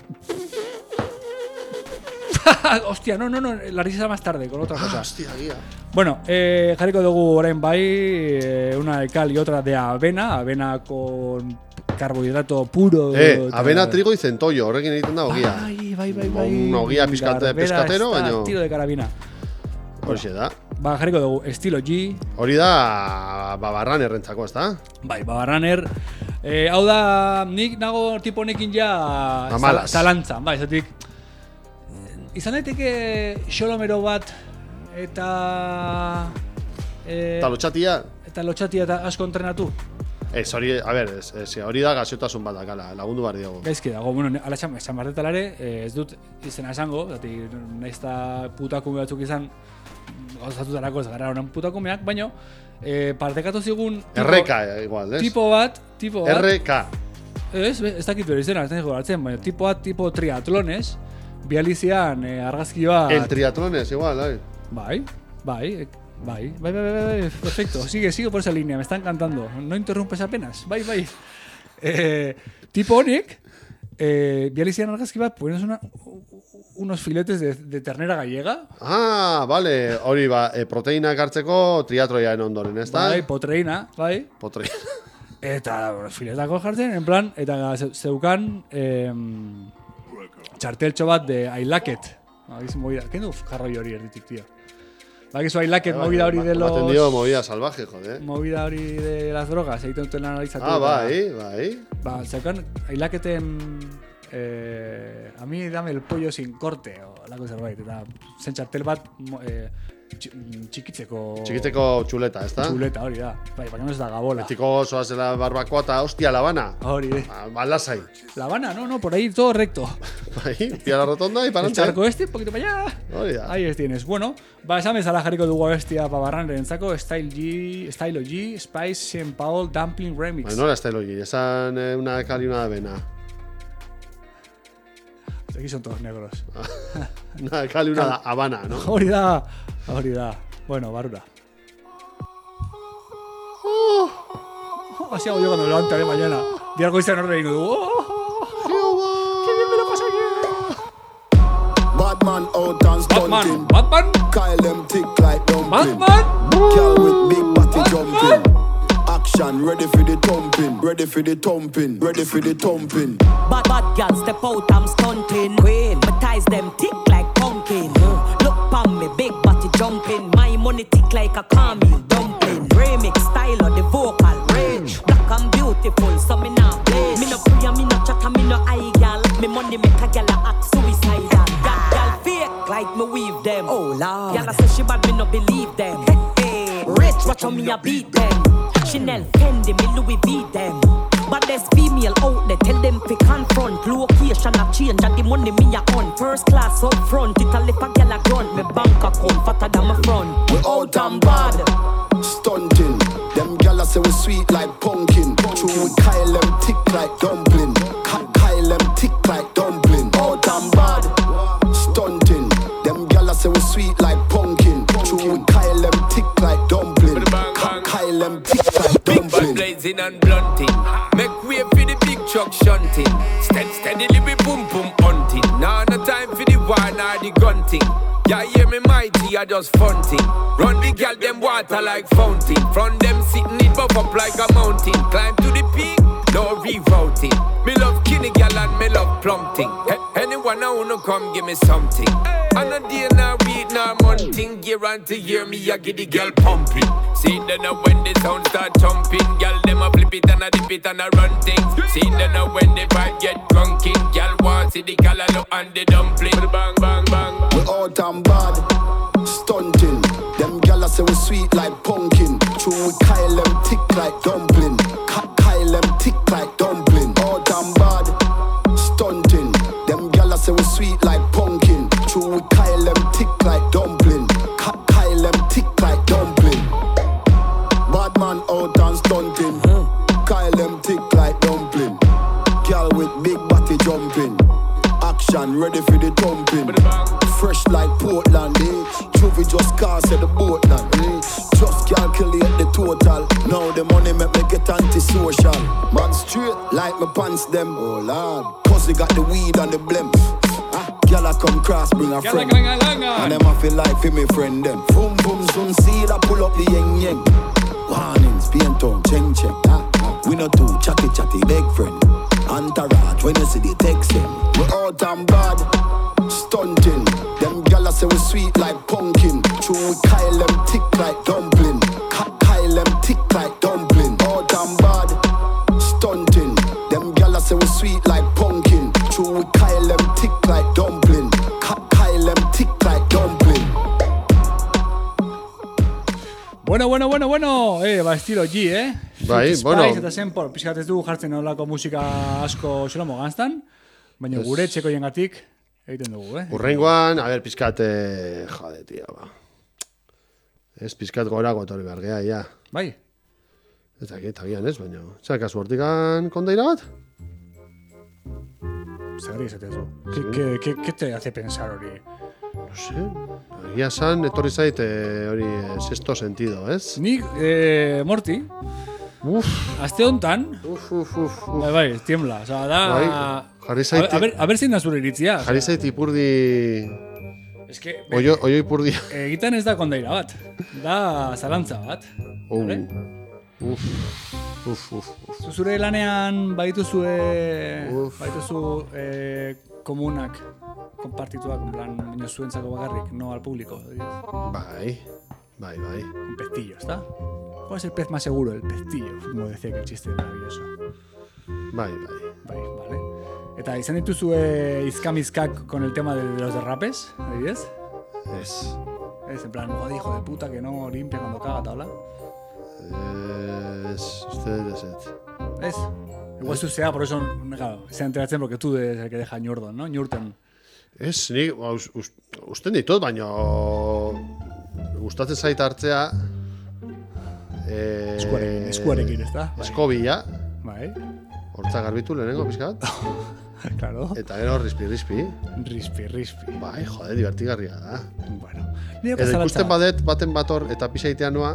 Hostia, no, no, no, la risa más tarde, con otra cosa. Hostia, guía. Bueno, eh, jarriko dugu orain bai, eh, una de cal y otra de avena, avena con carbohidrato puro. Eh, eta- avena, trigo y centollo, horrekin egiten da ogia. Bai, bai, bai, bai. Un ogia pizkat Garbera pescatero, está, baino- tiro de carabina. Horixe da. Ba, jarriko dugu, estilo G. Hori da babarran errentzako, ezta? Bai, babarraner. Eh, hau da, nik nago tipo honekin ja Mamalas. zala- zalantzan, bai, zatik. Izan daiteke xolomero bat eta... Eh, Eta lotxatia, eta lotxatia eta asko entrenatu. ez hori, a ber, ez, ez, hori da gaxotasun bat dakala, lagundu behar diogu. Gaizki dago, bueno, ala esan, esan barretalare, eh, ez dut izena esango, zati, nahiz eta putakume batzuk izan, gauzatutarako ez gara honen putakumeak, baino, eh, partekatu zigun... tipo- R K, eh, igual, ez? Tipo bat, tipo bat... R K. Ez, ez dakit bere izena, ez dakit hartzen, baina tipo bat, tipo triatlones, bializian eh, argazki bat... El triatlones, igual, bai. Bai, bai, bai, bai, bai, bai, bai, perfecto, sigue, sigue por esa línea, me está encantando, no interrumpes apenas, bai, bai. Eh, tipo honek, eh, bializian argazki bat, pones una, unos filetes de, de ternera gallega, Ah, vale, hori ba, e, proteinak hartzeko triatroiaen ondoren, ez da? bai, potreina, bai, Potre... eta filetako jartzen, en plan, eta ze- zeukan eh, txarteltxo bat de I like it. Agiz movida, kendu jarroi hori erditik, tío. Bakizu I like it, movida hori de Ematen dio los... movida salvaje, joder. Movida hori de las drogas, egiten duten analizatu. Ah, eta- bai, bai. Ba, zeukan, I like iten eh, a mi dame el pollo sin corte, o lako zerbait, eta zen txartel bat eh, txikitzeko... Txikitzeko txuleta, ez da? Txuleta, hori da. Bai, baina ez da gabola. Betiko zoazela barbakoa eta hostia, La Habana. Hori, eh. Ba, lasai. La Habana, no, no, por ahí todo recto. Bai, pia la rotonda y para El charco este, un poquito para allá. Hori da. Ahí es tienes. Bueno, ba, esan bezala jarriko dugu abestia pabarranrentzako, Style G, Style G, Spice, Saint Paul, Dumpling Remix. Bai, nola Style G, esan eh, una de cal y una de avena. Aquí son todos negros. Una de cal y una de Habana, ¿no? Hori da, hori da. Bueno, barura. Así hago yo cuando me levanto de mañana. Di algo y se nos reír. ¡Oh! ¡Qué bien me lo pasa aquí! Batman out and stunting. Batman, Kyle them tick like dumpling. Batman, Girl with big body Batman. jumping. Action, ready for the thumping. Ready for the thumping. Ready for the thumping. Bad bad girl step out, I'm stunting. Queen, my ties them tick like pumpkin. Look pon me, big body jumping. My money tick like a caramel dumpling. Remix style of the vocal range. Black and beautiful, so me not blaze. Me no pray, me no chat, me no eye girl. Me money make a girl act suicidal. That girl fake like me weave them. Oh lord, girl I say she bad, me no believe them. Hey, hey. Rich, watch how me a beat them. Chanel, Fendi, me Louis V them. But there's female out there, tell them to confront. Location a change and the money me a on. First class up front, it a lip a gyal a grunt. Me bank account fatter than my front. We out and bad, stunting. Them gyal say we sweet like pumpkin. True, we Kyle them tick like dumpling. Ka- Kyle them tick like dumpling. Out and bad, stunting. Them gyal say we sweet like pumpkin. True, we Kyle them tick like dumpling. Ka- Kyle them tick like Big bad dumpling. blazing and blunting. Make way for the big truck shunting. Steady, steadily we boom boom hunting. Now no time for the war nor the gunting. Ya hear me mighty, I just funting. Run the gal them water like fountain. From them sitting it buff up like a mountain. Climb to the peak, no rerouting. Me love kinny gal and me love plumping. Hey, anyone I wanna come give me something. And a day now week now monthing. Year on to year me I get the girl pumping. See then now when the sound start thumping. Girl them a flip it and a dip it and a run things. See then now when the vibe get drunking. Girl want see the color look and the dumpling. Bang bang bang. We out and bad, stunting. Them gyal say we sweet like pumpkin. True, we Kyle them tick like dumpling. Ka- Kyle them tick like dumpling. Out and bad, stunting. Them gyal say we sweet like pumpkin. True, we Kyle them tick like dumpling. Ka- Kyle them tick like dumpling. Bad man out and stunting. Kyle them tick like dumpling. Gyal with big body jumping. Action, ready for the thumping. Fresh like Portland, eh? Juvie just cast at the boat land, eh? Just calculate the total. Now the money make me get antisocial. Man straight like my pants them. Oh lord, pussy got the weed and the blem. Ah, gyal a come cross, bring a friend. And them a feel like for me friend them. Boom boom soon see that pull up the yeng yeng. Warnings, paint town, cheng cheng. Ah, ah. We not too chatty chatty, big friend. Entourage, when you see the text them. We out and bad, stunting. Them gyal say we sweet like pumpkin. True, we Kyle them tick like dumpling. Ka- Kyle them tick like dumpling. Out and bad, stunting. Them gyal say we sweet like pumpkin. True, we Kyle them tick like dumpling. Ka- Kyle them tick like dumpling. Bueno, bueno, bueno, bueno. Eh, ba, estilo G, eh? Bai, Spice bueno. eta Senpor, pixkat ez dugu jartzen olako musika asko xolomo ganztan, baina Ez. gure etxeko jengatik egiten dugu, eh? Urrengoan, a ver, pizkat, eh, jade, tía, ba. Ez pizkat gora gotori bergea, ja. Bai, Ez dakit, agian ez, baina. Zer, kasu hortikan kondaira bat? zergatik esatea zu. ¿Qué, qué, qué, ¿Qué te hace pensar hori? No sé. Egia san, etorri zait eh, hori eh, sexto sentido, ez? Nik, eh, Morty, Uf, aste hontan, uf, uf, uf, uf. bai, bai, tiembla, oza, da... Bai, jarri a, zait, a, ber, a ber zein da zure iritzia. jarri zait ipurdi... Es que, Oio, oio ipurdi... egiten ez da kondaira bat, da zalantza bat. Oh. Vale? Uf, uf, uf, uf. Zu zure lanean baituzue, Uf. baituzu eh, komunak konpartituak, en plan, baina zuentzako bakarrik, no al público. Bai, bai, bai. Un pestillo, ¿está? ¿Cuál es el pez más seguro? El pestillo, como decía que el chiste maravilloso. Bai, bai. Bai, vale. Eta izan dituzu eh, izkamizkak con el tema de, de los derrapes, adibidez? Ez. Es en plan, joder, hijo de puta, que no limpia cuando caga, tabla. Ez, uste ez ez. Es. Igual zuzea, por eso, claro, se enteratzen porque tú eres el que deja ñurdon, ¿no? Ñurten. Ez, nik us, us, usten ditut, baina gustatzen zait hartzea eh, Eskuarekin, eskuarekin, ez da? Bai. Eskobila, Bai. hortza garbitu lehenengo pizkat, Claro. eta gero rispi-rispi. Rispi, rispi. Bai, jode, divertigarria da. Bueno. Nire Edo ikusten badet, baten bator eta pisaitean noa,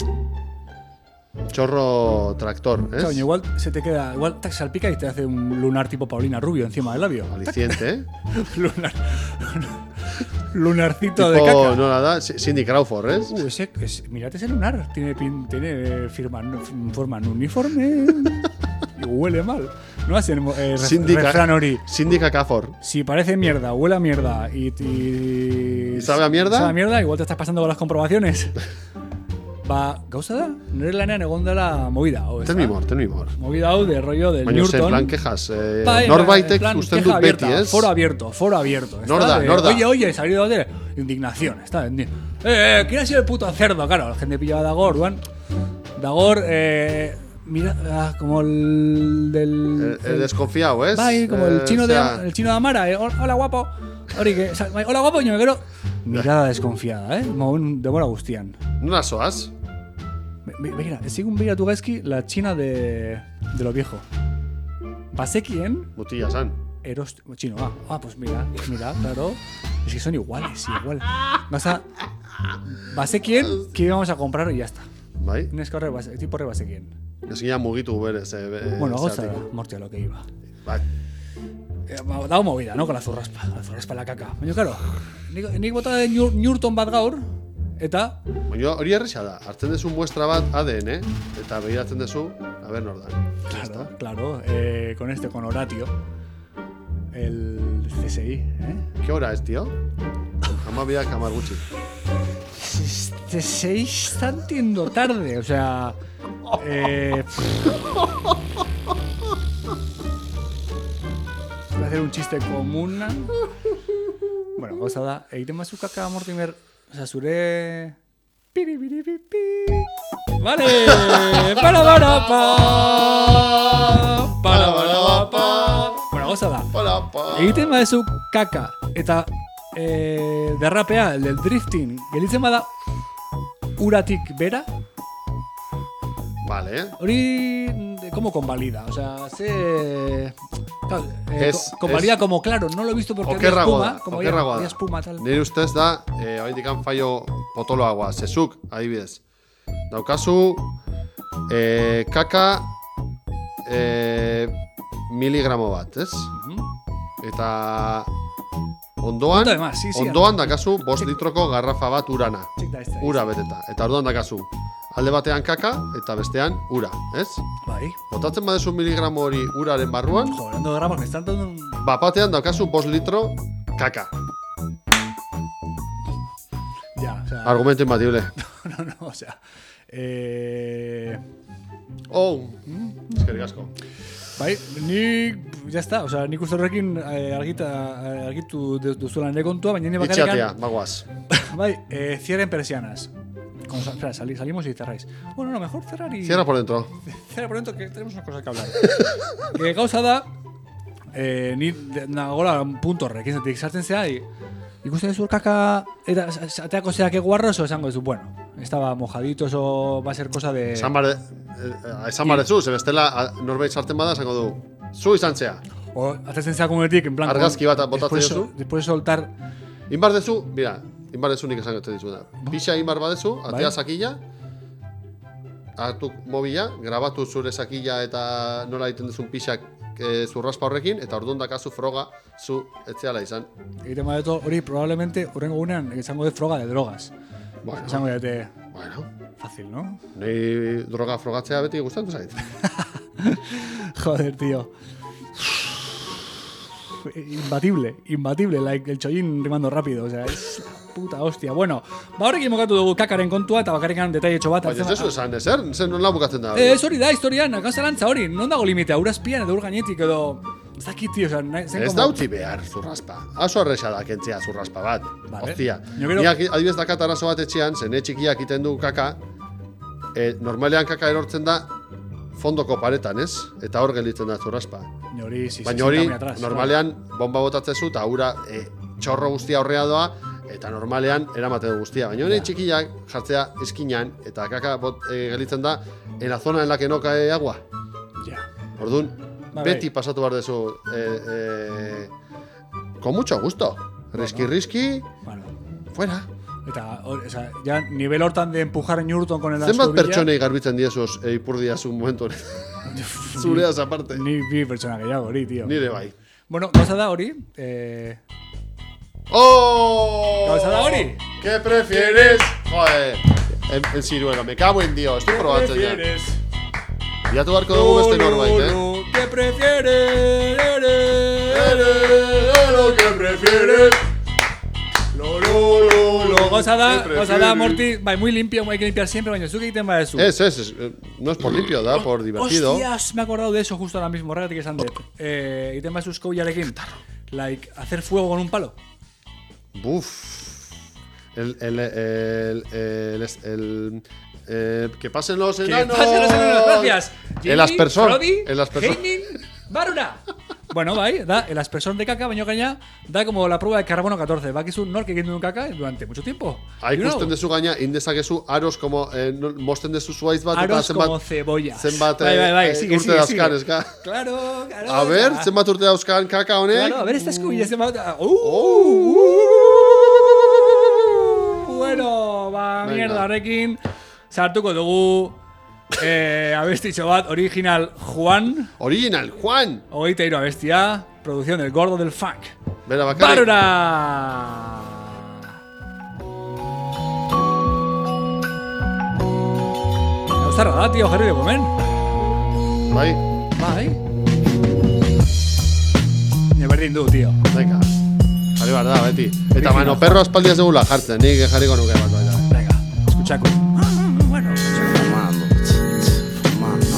chorro tractor, ¿es? Claro, igual se te queda, igual te salpica y te hace un lunar tipo Paulina Rubio encima del labio. Aliciente, ¿eh? Lunar. Lunarcito tipo, de caca. no nada, Cindy Crawford, ¿es? Uh, ese, ese, mírate ese lunar. Tiene, pin, tiene firma, forma en uniforme y huele mal. No hacen eh, Cindy refrán hori. Cindy Cacafor. Si parece mierda, huele a mierda y, y, ¿Y sabe a mierda? Sabe a mierda, igual te estás pasando con las comprobaciones. Ba, gauza da, nire lanean egon dela movida hau, ez da? Ten mimor, ten mimor. Movida hau de rollo del Baina Newton. en plan quejas, eh, Bai, norbaitek en plan usten queja dut abierta, beti, ez? Foro abierto, foro abierto. Nor da, de, nor da. Oye, oye, salido de indignación, está. Eh, eh, ¿quién ha sido el puto cerdo? Claro, la gente pillaba a Dagor, Juan. Dagor, eh... Mira, ah, como el del... El, el desconfiado, ¿es? Bai, como el Eh, chino, o sea, de, el chino de Amara, eh, hola guapo. Hori que, hola guapo, yo me quiero... Mirada desconfiada, eh? Demora guztian. ¿no soaz? Begira, ezigun begiratu gaizki la china de, de lo viejo. Bazekien, Botilla san. erost... Chino, ah, ah, pues mira, mira, claro. Es que son iguales, igual. Vas a... Bazekien que íbamos a comprar y ya está. Bai? Neska horre, base, tipo horre bazekien. Ezkia mugitu berez. Eh, Bueno, goza, zergatik. morte a lo que iba. Bai. Eh, Dago movida, ¿no? Con la zurraspa. La zurraspa la caca. Baina, claro, nik, nik bota de Newton bat gaur, eta... Baina hori erresa da. Hartzen dezu muestra bat A D N, eta begiratzen dezu, a ver nor da. Claro, claro, eh, con este, con Horatio, el C S I, ¿eh? ¿Qué hora es, tío? Amabiak hamar gutxi. Este se está entiendo tarde, o sea... Eh, voy a hacer un chiste común. Bueno, gauza da, egiten bazu kaka, Mortimer, o sea, zure... Piri, piri, piri, piri. Vale, para, para, pa, para, para, pa. Bueno, gauza da, Hola, pa. egiten baduzu kaka, eta eh, derrapea, el del drifting, gelitzen bada uratik bera, Vale, eh? hori, ¿cómo convalida? O sea, se... Claro, eh, Es- co- convalida es- como claro, no lo he visto porque había Okerrago espuma, da, como había, okerrago había da. espuma tal. Nire ustez da, eh, oaindikan faio potoloagoa, zezuk, adibidez. Daukazu, eh, kaka eh, miligramo bat, ez? Eta ondoan, Punto de más, sí, sí, ondoan dakazu bost litroko garrafa bat urana. Txik da, ez da, ez Ura da. beteta. Eta orduan dakazu alde batean kaka eta bestean ura, ez? Bai. Botatzen badezu miligramo hori uraren barruan, Joder, hablando de gramos, me están dando un... bapatean daukazu bost litro kaka. Ya, o sea... Argumento imbatible. No, no, o sea... Eh... Oh, eskerrik asko. Bai, ni... Ya está, o sea, nik uste horrekin eh, argita, eh, argitu du- duzuela nire kontua, baina nire Itxatea, bakarrikan... bagoaz. Bai, eh, cierren persianas. Como, espera, sali- salimos y cerráis. Bueno, no, mejor cerrar y... Cierra por dentro. Cierra por dentro que tenemos una cosa que hablar. Que gauza da, eh, ni de- nagola punto horrekin zetik sartzen zea, y, ikusten duzu kaka, eta ateako zeak eguarros, o esango duzu, bueno, estaba mojadito, eso va a ser cosa de... Esan bare, eh, esan barezu, ze bestela a- norbait sartzen bada, esango du, zu izan zea. O atetzen zea komunetik, en plan... Argazki bat botatzen después, duzu. después de soltar... Inbar dezu, mira, inbar dezu nik esan gatu dizu da. Pixa inbar badezu, atea Bai. sakila, hartu mobila, grabatu zure sakila eta nola egiten duzun pixak e, zurraspa horrekin, eta orduan dakazu froga zu etzeala izan. Egiten badeto, hori probablemente horrengo gunean esango de froga de drogas. Bueno, Esango dute, bueno, fácil, ¿no? nahi droga frogatzea beti gustatu zait. Joder, tío. Imbatible, imbatible, like el chollín rimando rápido, o sea, es la puta hostia. Bueno, ba horrekin mokatu dugu kakaren kontua eta bakarrikan detailetxo bat. Baina ez hartzen- dezu esan, ezer? Zer nola bukatzen da? Eh, ez hori da, historian, gazalantza hori, non dago limitea, ur azpian edo ur gainetik edo... Ez dakit, tío, oza, nahi, zen Ez como... da utzi behar zurraspa. Aso erresa da kentzea zurraspa bat. Vale. Hostia. Yo creo- Ni adibidez dakat arazo bat etxean, zene txikiak iten du kaka, e, normalean kaka erortzen da fondoko paretan, ez? Eta hor gelditzen da zurraspa. Ni hori, si, Baina si, hori, muy atrás, normalean, bomba botatzezu eta ura e, txorro guztia horrea doa, eta normalean eramate du guztia. Baina hori Ja. txikiak jartzea eskinan, eta kaka bot, e, gelditzen da en la zona en la que no cae agua. Ja. Orduan, Ba, beti bai. pasatu behar dezu eh, eh, con mucho gusto. Riski, riski, Bueno, fuera. eta, hor, oza, ja, nivel hortan de empujar Newton con el Zenbat escobilla... pertsonei garbitzen diezuz e, ipurdiaz un momentu honetan. Zureaz aparte. Ni bi pertsona gehiago hori, tío. Nire bai. Bueno, gauza da hori, eh... ¡Oh! Gauza da hori? ¿Qué prefieres? Joder. En, en Ciruela, me cago en Dios. Estoy probatzen ya. Ya tu barko dugu beste norbait, eh? Lolo, ¿qué prefieres? Lo que prefieres. Lolo, lolo. Gauza da, ¿Qué gauza da, prefieres? Morty, bai, muy limpio, hay que limpiar siempre, baina zuk egiten badezu. Es, es, es, eh, no es por limpio, da por divertido. Hostias, me he acordado de eso justo ahora mismo, horregatik esan dut. Eh, egiten badezu escobillarekin, like, hacer fuego con un palo. Buf. El, el, el, el, el, el eh, que pasen los Que enanos. pasen los enanos, gracias. El aspersor. Frodi, El aspersor. Heinin, Baruna. Bueno, bai, da, el aspersor de caca, baino gaina, da como la prueba de carbono catorce. Bakizu nork egin duen caca durante mucho tiempo. Ahí You know? ikusten dezu gaina, indezakezu aros como, eh, no- mosten dezu zuaiz bat, Aros zenbat, como cebollas. zenbat Bai, bai, bai, eh, sigue, urte sigue, dauzkan, sigue. eska. Claro, claro. A ver, claro. zenbat urte dauzkan kaka honek? Claro, a ver esta escobilla, este ma- Uh, Oh. Bueno, ba, Venga. mierda horrekin sartuko dugu eh, abestitxo bat, original Juan, Original, Juan. hogeita hiru abestia, producción del gordo del funk. Bera bakarrik. Barura! Gauzarra da, tío, jarri dugu hemen. Bai, Bai. Ni berdin du, tío. venga. Jarri behar da, beti. Eta Original, mano, perro aspaldia zegula jartzen, nik jarriko nuke bat baita. Venga, escuchako. Bueno, Fumando, fumando.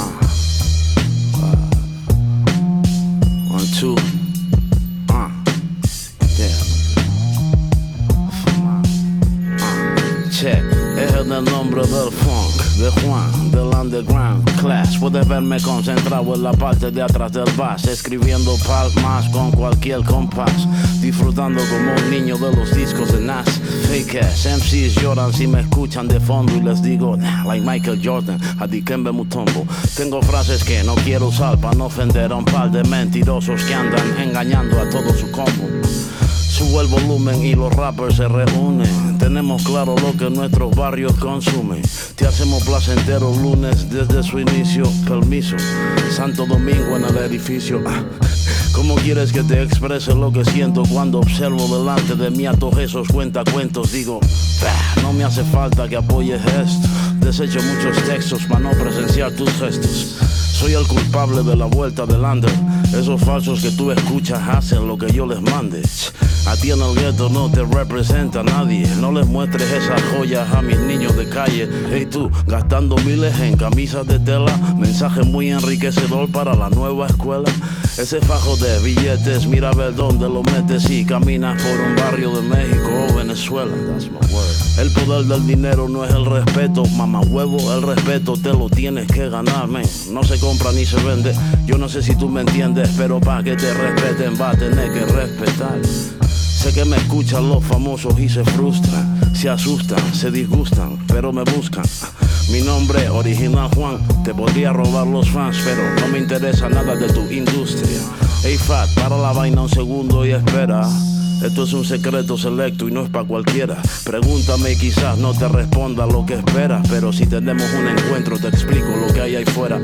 Uh, one, two. Uh, yeah. Fumando. Uh, check. Es el nombre del funk, de Juan, del underground class. Puedes verme concentrado en la parte de atrás del bass, escribiendo palmas con cualquier compás, disfrutando como un niño de los discos de Nas. Fake ass, M Cs lloran si me escuchan de fondo y les digo, nah, like Michael Jordan, a Dikembe Mutombo. Tengo frases que no quiero usar para no ofender a un par de mentirosos que andan engañando a todo su combo. Subo el volumen y los rappers se reúnen. Tenemos claro lo que nuestros barrios consumen. Te hacemos placentero lunes desde su inicio. Permiso, Santo Domingo en el edificio. Ah, ¿cómo quieres que te exprese lo que siento cuando observo delante de mí a todos esos cuentacuentos? Digo, "Bah, no me hace falta que apoyes esto. Desecho muchos textos para no presenciar tus gestos. Soy el culpable de la vuelta del under. Esos falsos que tú escuchas hacen lo que yo les mande. A ti en el gueto no te representa nadie. No les muestres esas joyas a mis niños de calle. Hey tú, gastando miles en camisas de tela. Mensaje muy enriquecedor para la nueva escuela. Ese fajo de billetes, mira a ver dónde lo metes si caminas por un barrio de México o Venezuela. That's my word. El poder del dinero no es el respeto, mamá huevo, el respeto te lo tienes que ganar, man. No se compra ni se vende, yo no sé si tú me entiendes, pero pa' que te respeten va a tener que respetar. Sé que me escuchan los famosos y se frustran, se asustan, se disgustan, pero me buscan. Mi nombre original Juan, te podría robar los fans, pero no me interesa nada de tu industria. Hey Fat, para la vaina un segundo y espera. Esto es un secreto selecto y no es pa' cualquiera. Pregúntame y quizás no te responda lo que esperas, pero si tenemos un encuentro te explico lo que hay ahí fuera.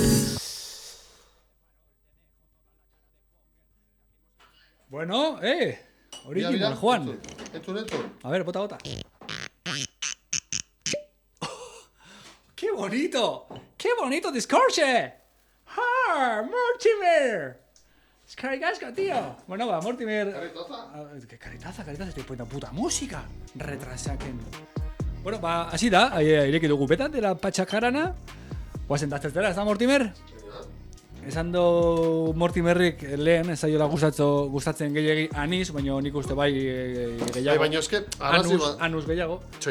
Bueno, eh. Mira, Original, mira, Juan. entzun, entzun. A ver, bota, bota. ¡Qué bonito! ¡Qué bonito discorche! ¡Ah! ¡Mortimer! Es caricasco, tío. Bueno, va, Mortimer. Ah, ¿Qué caritaza, caritaza? Estoy poniendo puta música. Retrasaken. Bueno, va, así da. Ireki dugu betan, dela patxakarana. Guazen daztertera, ez da, Mortimer? esan do Mortimerrik lehen, ez zaiola gustatzo, gustatzen gehiagi anis, baina nik uste bai e, gehiago. Bai, baina eske, arrazi anus, bat. anus gehiago. Txoi.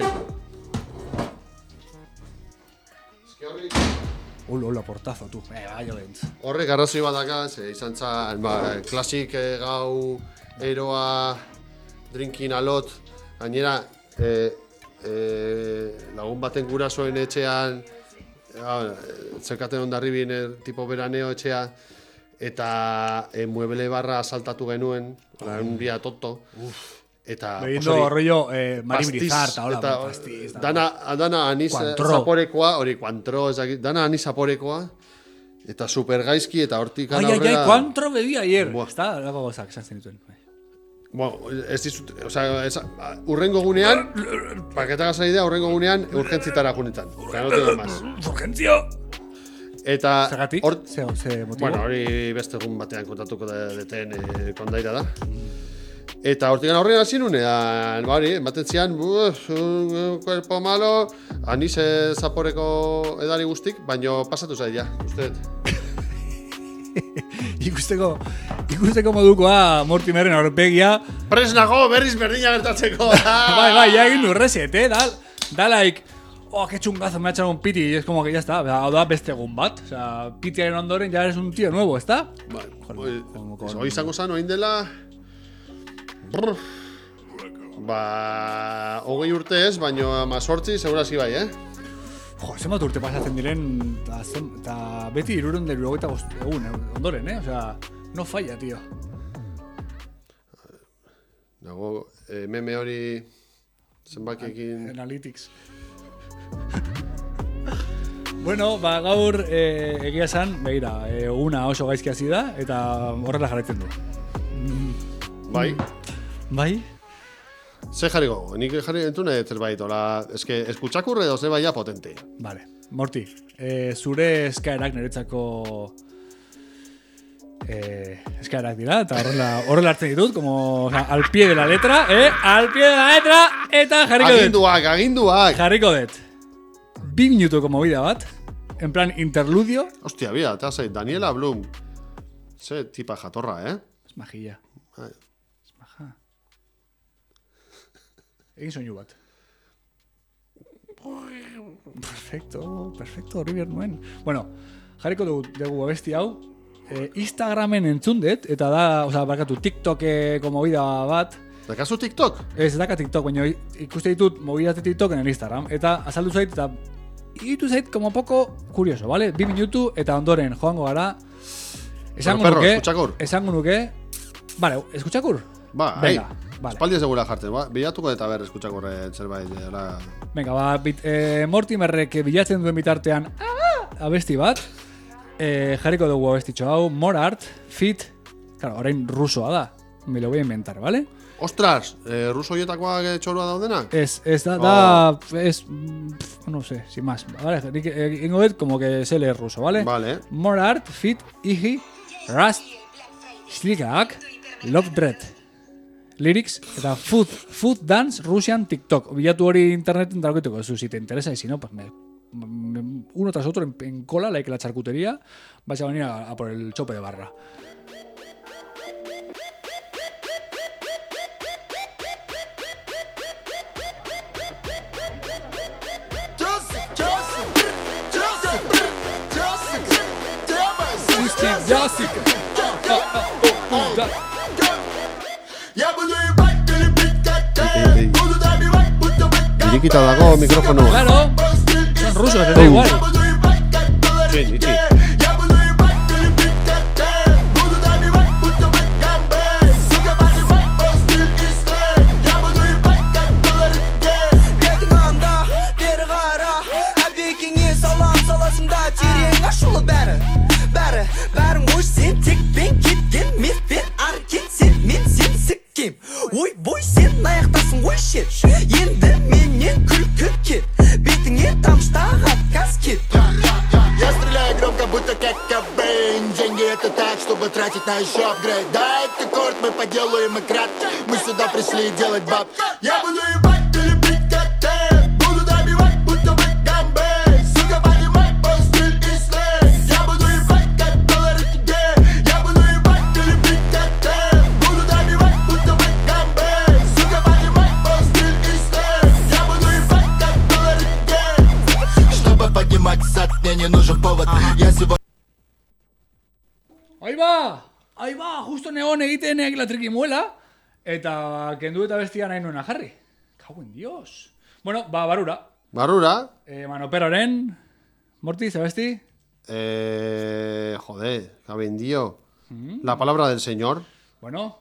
Eske horri... Ulo, ulo, portazo, tu. Eh, bai, olentz. Horrek arrazoi bat daka, ze izan zan, ba, klasik eh, gau, eroa, drinkin alot, gainera, eh, eh, lagun baten gurasoen etxean, ja, zerkaten ondarribin eh, tipo beraneo etxea, eta eh, mueble barra asaltatu genuen, oh. Un dia tonto. Uf. Eta behindo rollo eh, maribirizar, eta hola, pastiz. Dana, dana anis zaporekoa, hori kuantro, dana anis zaporekoa, eta super gaizki, eta hortik aurrera... Ai, ai, ai, kuantro bebi ayer. Está, lago gozak, esan zenituen. Bueno, ez dizut, o sea, es, urrengo gunean, paketagaz idea, urrengo gunean, urgentzitara junetan. Eta no tengo más. Urgentzio! Eta... Zagatik? Or... Ze, ze motibo? Bueno, hori beste egun batean kontatuko deten eh, kondaira da. Eta hortik aurrean hasi nunean, bari, ematen zian, un cuerpo malo, anise zaporeko edari guztik, baino pasatu zait, ja, uste dut. ikusteko, ikusteko modukoa Mortimeren aurpegia. Presnago, berriz berdina gertatzeko. bai, bai, ya egin du reset, eh, da, da like, oh, que chungazo, me ha echado un piti, y es como que ya está, hau da beste egun bat, o sea, pitiaren ondoren ya eres un tío nuevo, ¿está? Bueno, hoi izango zan, oin dela... Brr. Ba... hogei urte ez, baino amazortzi, segurazki bai, eh? Jo, zenbat urte pasatzen diren, eta beti iruren de luego egun, ondoren, eh? O sea, no falla, tío. Dago, eh, meme hori zenbakekin... Analytics. Bueno, ba, gaur eh, egia esan, begira, eh, una oso gaizki hasi da, eta horrela jarraitzen du. Bai. Bai? Ze jarriko, nik jarri entune zerbait, hola, eske, eskutxakurre edo ze baia potente. Vale, Morti, eh, zure eskaerak niretzako eh, eskaerak dira, eta horrela, horrela hartzen ditut, como, o sea, al pie de la letra, eh, al pie de la letra, eta jarriko dut. Aginduak, aginduak. Jarriko dut. Bi minutuko movida bat, en plan interludio. Hostia, bia, eta zei, Daniela Blum. Ze tipa jatorra, eh? Es majilla. Ai. Egin soinu bat. Perfecto, perfecto, hori behar nuen. Bueno, jarriko dugu, dugu abesti hau. Eh, Instagramen entzun dut, eta da, oza, barkatu, TikTokeko movida bat. Dakazu TikTok? Ez, daka TikTok, baina ikuste ditut movida de TikTok en el Instagram. Eta azaldu zait, eta iritu zait como poco curioso, ¿vale? Bi minutu, eta ondoren joango gara. Esango bueno, perro, nuke, eskutxakur. Esango nuke. Vale, eskutxakur? Ba, venga, hai. Vale. Espaldi segura jartzen, ba? Bilatuko eta ber eskutxakurre zerbait. Era... Venga, ba, bit, eh, Mortimerrek bilatzen duen bitartean ah, abesti bat. Eh, jarriko dugu abestitxo hau, More Art, Fit. Claro, orain rusoa da. Me lo voy a inventar, ¿vale? Ostras, eh, ruso hietakoak txorua daudenak? Ez, ez da, oh. da, es, pff, no sé, sin más. Vale, ingo bet como que se lee ruso, ¿vale? Vale. More Art, Fit, Igi, Rust, Sligak, Love Dread. Lyrics eta Food, Food Dance Russian TikTok. Bilatu hori interneten daukituko zu, si te interesa, y si no, pues me, me, uno tras otro en, en cola, like la charcutería, vas a venir a, a por el chope de barra. Jessica. Irikita dago mikrofonoa. Claro, son rusos, da igual. Sí, sí, sí. Ой, бой, сен аяқтасың ғой шет. Енді менен күлкі кет. Бетіңе тамшылаған каскет. Я стреляю громко, будто как Кобейн. Деньги это так, чтобы тратить на еще апгрейд. Да, это корт, мы поделаем и кратко. Мы сюда пришли делать баб. Я буду ебать или бить как ты. Буду добивать, будто бы Гамбей. Сука, понимай, мой стиль и слей. Я буду ебать как доллары. не нужен повод. Я сегодня... Ahí va! Ahí va! Justo neon egiten la trikimuela. Eta kendu eta bestia nahi nuena jarri. Cago en Dios. Bueno, ba, barura. Barura. Eh, Manoperroren. Morti, ¿sabesti? Eh... Joder, cabendío. Mm-hmm. La palabra del señor. Bueno.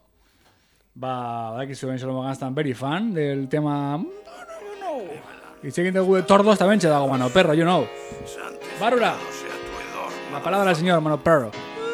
Va, badakizu ben Solomon Ganstan very fan del tema... No, no, no. Y si egin dugu de tordos también che dago Manoperro, you know. Barura. La palabra del señor Manoperro.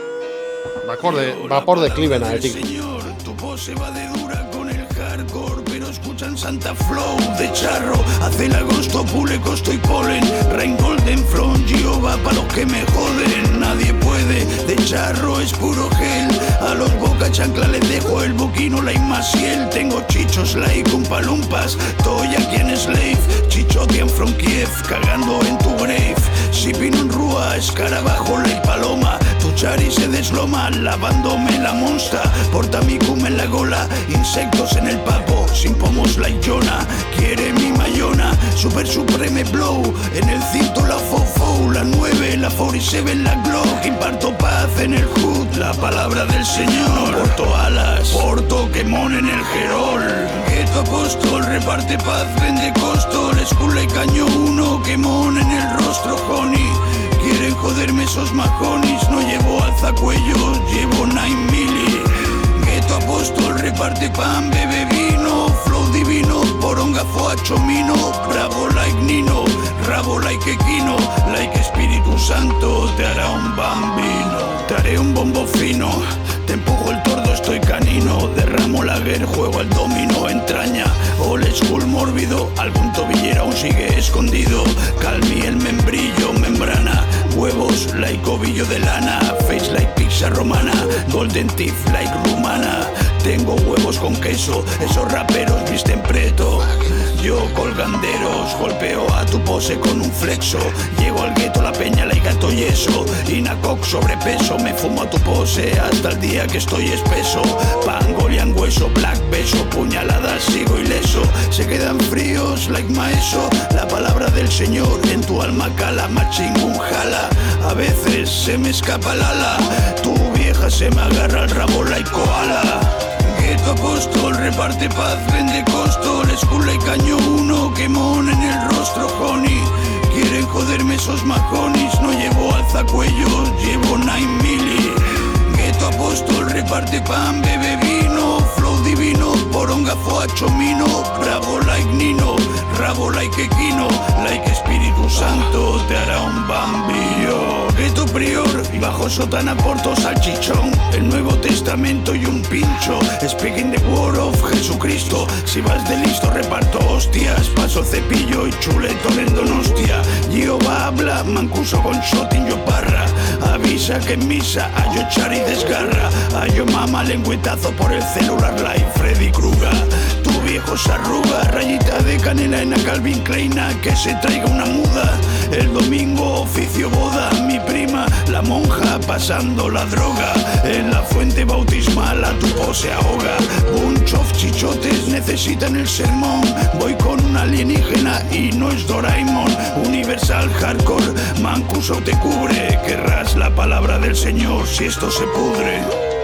Vapor de, vapor de Clivena, eh, señor, tu pose va de dura con el hardcore, pero escuchan Santa Flow de charro, hace el agosto, pule, costo y polen, Rain Golden Front, Giova pa' los que me joden, nadie puede, de charro es puro gel, a los boca chancla les dejo el boquino, la Maciel, tengo chichos like un palumpas, estoy aquí en Slave, chichotean from Kiev, cagando en tu grave, si vino en rúa, escarabajo, la paloma, tu chari se desloma, lavándome la monsta, porta mi cum en la gola, insectos en el papo, sin pomos la Jonah, quiere mi mayona, super supreme blow, en el cinto la fofo, la nueve, la cuarenta y siete, la Glock, imparto paz en el hood, la palabra del señor, porto alas, porto quemón en el gerol, gueto apóstol, reparte paz, vende costol, escula y caño uno, quemón en el rostro, honey. Quieren joderme esos maconis, no llevo alzacuellos, llevo nine mili. Gueto apóstol, reparte pan, bebe vino, flow divino, poronga foa chomino, bravo like Nino, rabo like Equino, like Espíritu Santo, te hará un bambino, te haré un bombo fino, te empujo el tordo, estoy canino, derramo lager, juego al domino, entraña, old school mórbido, algún tobillero aún sigue escondido, calmi el membrillo, membrana, huevos like ovillo de lana, face like pizza romana, golden teeth like rumana, tengo huevos con queso, esos raperos visten preto, yo colganderos, golpeo a tu pose con un flexo, llego al gueto, la peña, la gato yeso, inacoc sobrepeso, me fumo a tu pose hasta el día que estoy espeso, pangolian hueso, black beso, puñaladas, sigo ileso, se quedan fríos like maeso, la palabra del señor en tu alma cala, machingun jala, a veces se me escapa el ala, tu vieja se me agarra el rabo like koala. Gueto apóstol, reparte paz, vende costol, escula y caño uno, quemón en el rostro, honey. Quieren joderme esos maconis, no llevo alzacuellos, llevo nine mili. Gueto apóstol, reparte pan, bebe vino, flow divino, poronga foa chomino, bravo like Nino, rabo like Equino, like Espíritu Santo, te hará un bambino. Gueto prior, y bajo sotana porto salchichón, el Nuevo Testamento y un pincho, speaking the word of Jesucristo, si vas de listo reparto hostias, paso cepillo y chuleto en Donostia, Jehová habla, mancuso con shotin yo parra, avisa que en misa a yo chari desgarra, a yo mama lengüetazo por el celular live, Freddy Krueger, tu viejo se arruga, rayita de canela en la Calvin Klein, que se traiga una muda, el domingo oficio boda, mi prima, la monja pasando la droga, en la fuente bautismal a tu pose ahoga, bunch of chichotes necesitan el sermón, voy con un alienígena y no es Doraemon, universal hardcore, mancuso te cubre, querrás la palabra del señor si esto se pudre.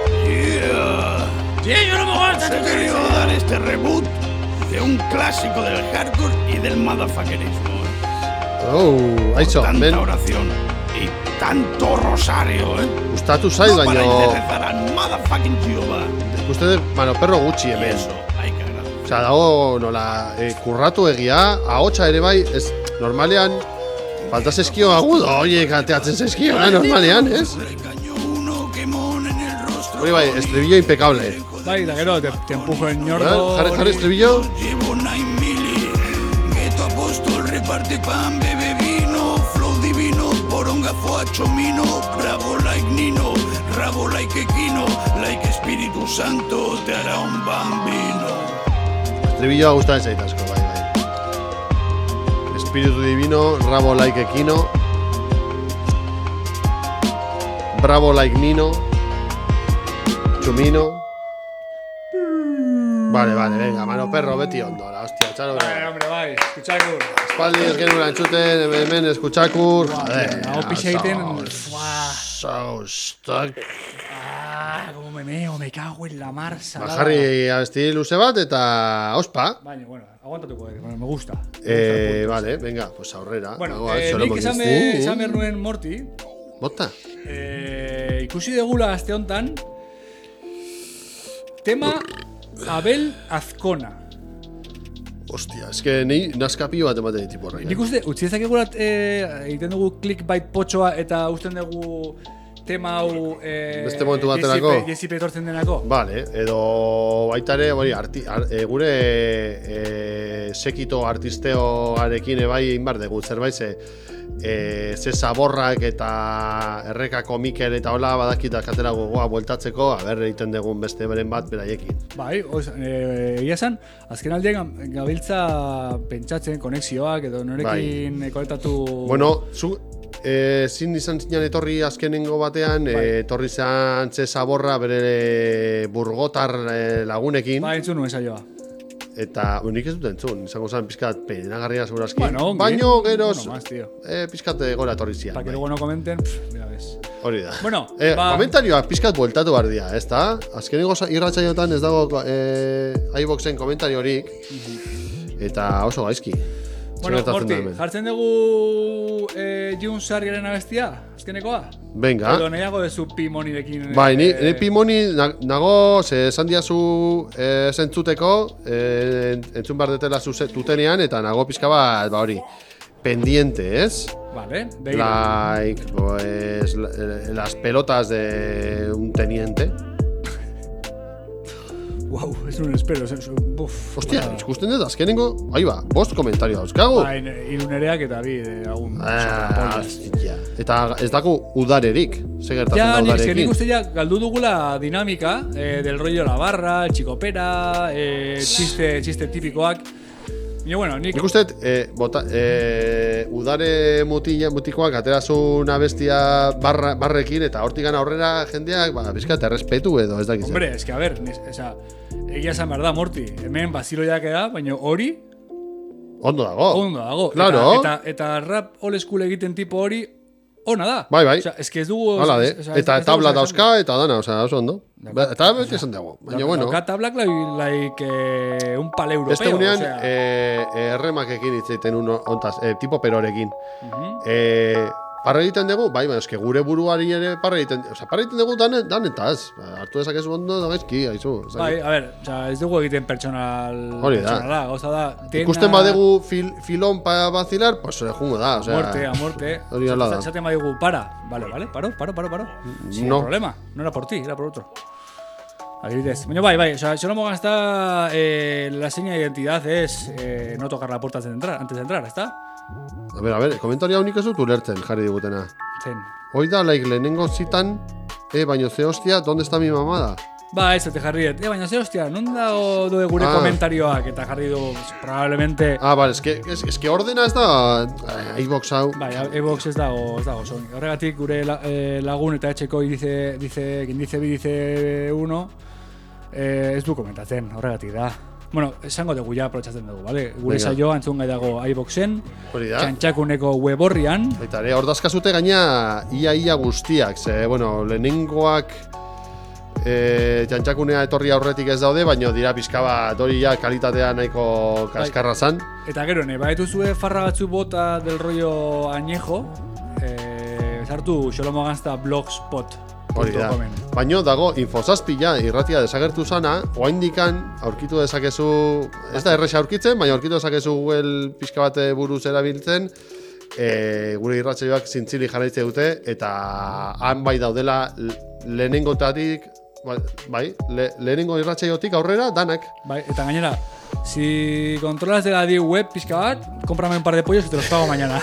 Yeah. Sí, yo no me voy a He querido dar este reboot de un clásico del hardcore y del motherfuckerismo. Oh, aizo, tanta ben. oración y tanto rosario, eh. Gustatu zait, no baino... No rezar al motherfucking Jehová. Uste Manoperro gutxi hemen. Eso, hay que agradecer. Osea, dago nola, eh, kurratu egia, ahotsa ere bai, ez, normalean, falta zeskio agudo, oie, kateatzen zeskio, eh, normalean, ez? Hori bai, estribillo impecable. Bai, da gero, te, te empujo en ñordo. Jarri, jarri estribillo. Llevo nine mili, gueto apóstol, reparte pan, bebe vino, flow divino, poronga foa chomino, bravo like Nino, rabo like Equino, like Espíritu Santo, te hará un bambino. Estribillo gustatzen zait asko, bai, bai. Espíritu divino, rabo like Equino, bravo like Nino, chumino. Vale, vale, venga, mano perro, beti ondo, la hostia, txalo. Vale, hombre, bai, eskutxakur. Espaldi ez genuen entzuten, hemen eskutxakur. Joder, Nago pixa egiten. So stuck. Ah, como me meo, me cago en la mar salada. Bajarri abesti luze bat eta ospa. Baina, bueno, aguantatuko, eh, me gusta. Eh, vale, venga, pues aurrera. Bueno, eh, nik esan behar nuen Morti. Bota. Eh, ikusi degula aste hontan tema Abel Azkona. Hostia, es que ni naskapio bat ematen ditu horrein. Nik uste, utzi ezakegurat eh, egiten dugu clickbait potxoa eta usten dugu tema hau eh, beste momentu baterako Jesipe etortzen denako. Vale, edo baitare hori arti, ar, e, gure e, sekito artisteoarekin ebai inbar dugu zerbait ze e, ze zaborrak eta errekako Mikel eta hola badakita katera gogoa bueltatzeko, a ber egiten dugun beste beren bat beraiekin. Bai, egia esan, azken aldean gabiltza pentsatzen konexioak edo norekin bai. Konektatu. Bueno, zu E, zin izan zinan etorri azkenengo batean, bai. e, etorri zan ze zaborra bere burgotar e, lagunekin. Ba, entzun nuen saioa. Eta, unik ez dut entzun, izango zan pizkat peinagarria segurazki. Bueno, baino, geroz, bueno, más, e, pizkat gora etorri zian. Para que luego no comenten, pff, mira ves. Hori da. Bueno, e, ba... komentarioak pizkat bueltatu behar dira, ez da? Azkenengo irratsaiotan ez dago e, iVoxen komentariorik, eta oso gaizki. Bueno, Morti, jartzen dugu eh, Jun Sarriaren abestia, azkenekoa? Venga. Edo nahiago dezu Pimonirekin. Bai, ni, eh, ni Pimoni nago, ze esan diazu eh, zentzuteko, eh, entzun behar detela zutenean, eta nago pizka bat, ba hori, pendiente, ez? Vale, begira. Like, pues, las pelotas de un teniente. Wow, es un espero, es un buf. Hostia, ikusten dut azkenengo, ahí ba, bost komentario dauzkagu. Ba, irunereak eta bi, agun. Ah, hostia. Eta ez dago udarerik, ze gertatzen ja, da udarekin. Ja, nik uste ja, galdu dugula dinamika, eh, del rollo la barra, el chicopera, eh, chiste, chiste tipikoak. Baina, bueno, nik... Nik uste, eh, bota, eh, udare mutila, mutikoak aterazun abestia barra, barrekin, eta hortikan aurrera jendeak, ba, bizkat, errespetu edo, ez dakitzen. Hombre, es que, a ver, esa, egia esan behar da, Morti, hemen baziloiak eda, baina hori... Ondo dago. Ondo dago. Claro. Eta, eta, eta rap old school egiten tipo hori, ona da. Bai, bai. Osea, es que ez dugu... Hala de. O sea, eta ez, ez tabla dugu, dauzka, eta dana, osea, oso ondo. Ba, eta beti esan dago. Baina, bueno. Dauka tablak like eh, un pal europeo. Beste unean, o sea. eh, erremakekin hitzeiten uno, ontaz, eh, tipo perorekin. Uh -huh. Eh... Parra egiten dugu, bai, baina eske gure buruari ere parra egiten, o sea, parra egiten dugu dan, danetaz. Hartu dezakezu ondo da gaizki, haizu. Bai, a ver, o sea, ez dugu egiten personal... Hori da. Personala, gauza da. Dena... Ikusten badegu fil, filon pa vacilar, pues jungo da, o sea... A muerte, a muerte. Hori ala da. Esaten badigu, para. Vale, vale, paro, paro, paro, paro. Sin no. problema, no era por ti, era por otro. Adibidez. Baina bai, bai, o sea, Xolomogan está... Eh, la seña de identidad es eh, no tocar la puerta antes de entrar, antes de entrar, ¿está? A ver, a ver, komentaria unik ez dut ulertzen jarri digutena. Zen. Hoi da, laik lehenengo zitan, eh, baino ze hostia, ¿dónde está mi mamada? Ba, ez, te jarri dut. Eh, baina ze hostia, non dago du gure ah. komentarioak eta jarri du, probablemente... Ah, vale, es que, es, es que ordena ez da iVox hau. Bai, iVox ez dago, ez dago, son. Horregatik gure la, eh, lagun eta etxeko dice, dice, quien dice bi, dice uno, eh, ez du komentatzen, horregatik da. Bueno, esango dugu ja aprotxatzen dugu, vale? Gure saioa entzun gai dago iVoxen, txantxakuneko web horrian. Eta ere, hor dazkazute gaina ia-ia guztiak, ze, bueno, lehenengoak e, txantxakunea etorri aurretik ez daude, baina dira pixka bat hori ja kalitatea nahiko kaskarra zan. Eta gero, ne, baetuzue farra batzu bota del rollo añejo, eh, sartu Xolomoganzta blogspot. Hori da. Baina dago infosazpi ja irratia desagertu zana, oaindikan aurkitu dezakezu, ez da erresa aurkitzen, baina aurkitu dezakezu Google pixka bat buruz erabiltzen, e, gure irratsaioak zintzili jarraitze dute, eta han bai daudela lehenengotatik, bai, le, lehenengo irratsaiotik aurrera danak. Bai, eta gainera, si controlas de la deep web pixka bat, cómprame un par de pollos y te los pago mañana.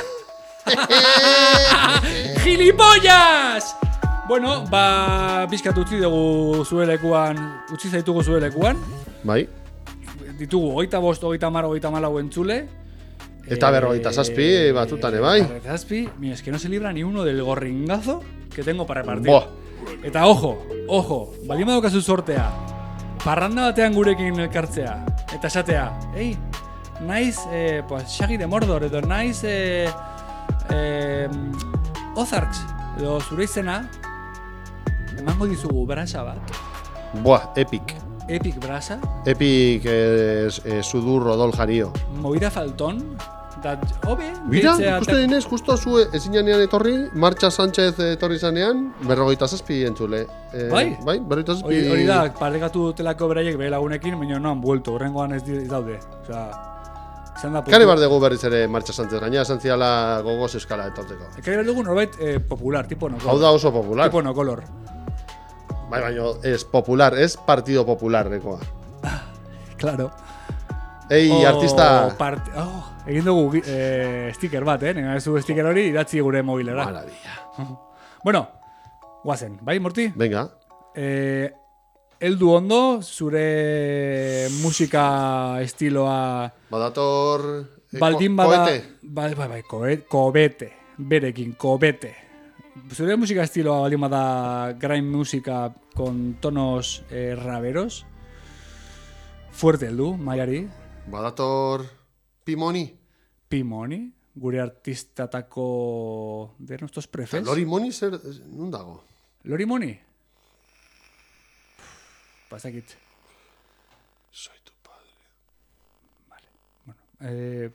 ¡Gilipollas! Bueno, ba, pizkat utzi dugu zuelekuan, utzi zaitugu zuelekuan. Bai. Ditugu hogeita bost, hogeita mar, hogeita malau entzule. Eta berrogeita zazpi batzutan, bai. Berrogeita zazpi, mira, es que no se libra ni uno del gorringazo que tengo para repartir. Boa. Eta ojo, ojo, baldin badaukazu sortea, parranda batean gurekin elkartzea. Eta esatea, ei, naiz, eh, pues, Shaggy de Mordor, edo naiz, eh, eh, Ozarks, edo zure izena, emango dizugu brasa bat. Buah, epic. Epic brasa. Epic eh, eh, sudur rodol jario. Movida faltón. Da, hobe, Mira, ikusten dinez, justo zu ezin janean etorri, Martxa Sánchez etorri zanean, berrogeita zazpi entzule. Eh, bai? Bai, berrogeita zazpi. Hori, hori da, parekatu telako beraiek bere lagunekin, baina no han buelto, horrengoan ez di- ez daude. Osea, izan da... Kari bar dugu berriz ere Martxa Sánchez, gaina esan ziala gogoz euskara etortzeko. Ekari behar dugu norbait eh, popular, tipo no color. Hau da oso popular. Tipo no color. Bai, baina ez popular, ez partido popular rekoa. Claro. Ei, O artista... part- oh, egin dugu eh, sticker bat, eh? Nenga ez du sticker hori idatzi gure mobilera. Maravilla. Bueno, guazen, bai, Morti? Venga. Eh, heldu ondo, zure musika estiloa... Badator... eh, Baldin ko- bada... koete. Bai, bai, bai, koe- kobete. Berekin, kobete. Zure musika estiloa baldin bada grind musika con tonos eh, raberos. Fuerte heldu, maiari. Badator... Pimoni. Pimoni, gure artistatako de nuestros prefes. Lori Moni zer... Nun dago? Lori Moni? Pasakit. Soy tu padre. Vale, bueno. Eh,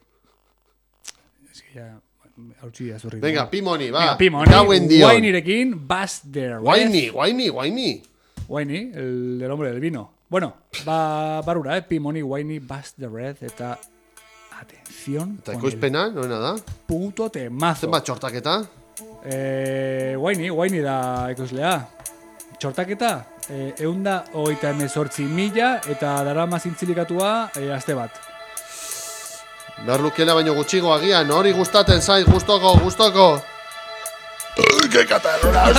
es que ya... Hautsi da zurri. Venga, Pimoni, va. Venga, Pimoni. Gauen dion. Wainirekin, Bass the Red. Waini, Waini, Waini. Waini, el del hombre del vino. Bueno, ba, barura, eh? Pimoni, Waini, Bass the Red, eta... Atención. Eta ekoizpena, noena da? Puto temazo. Zenbat txortaketa? Eh, Waini, Waini da ekoizlea. Txortaketa, eh, eunda hogeita hemezortzi mila eta darama zintzilikatua eh, aste bat. Behar lukela baino gutxigo agian, hori gustaten zait, gustoko, gustoko. ¡Qué catalona,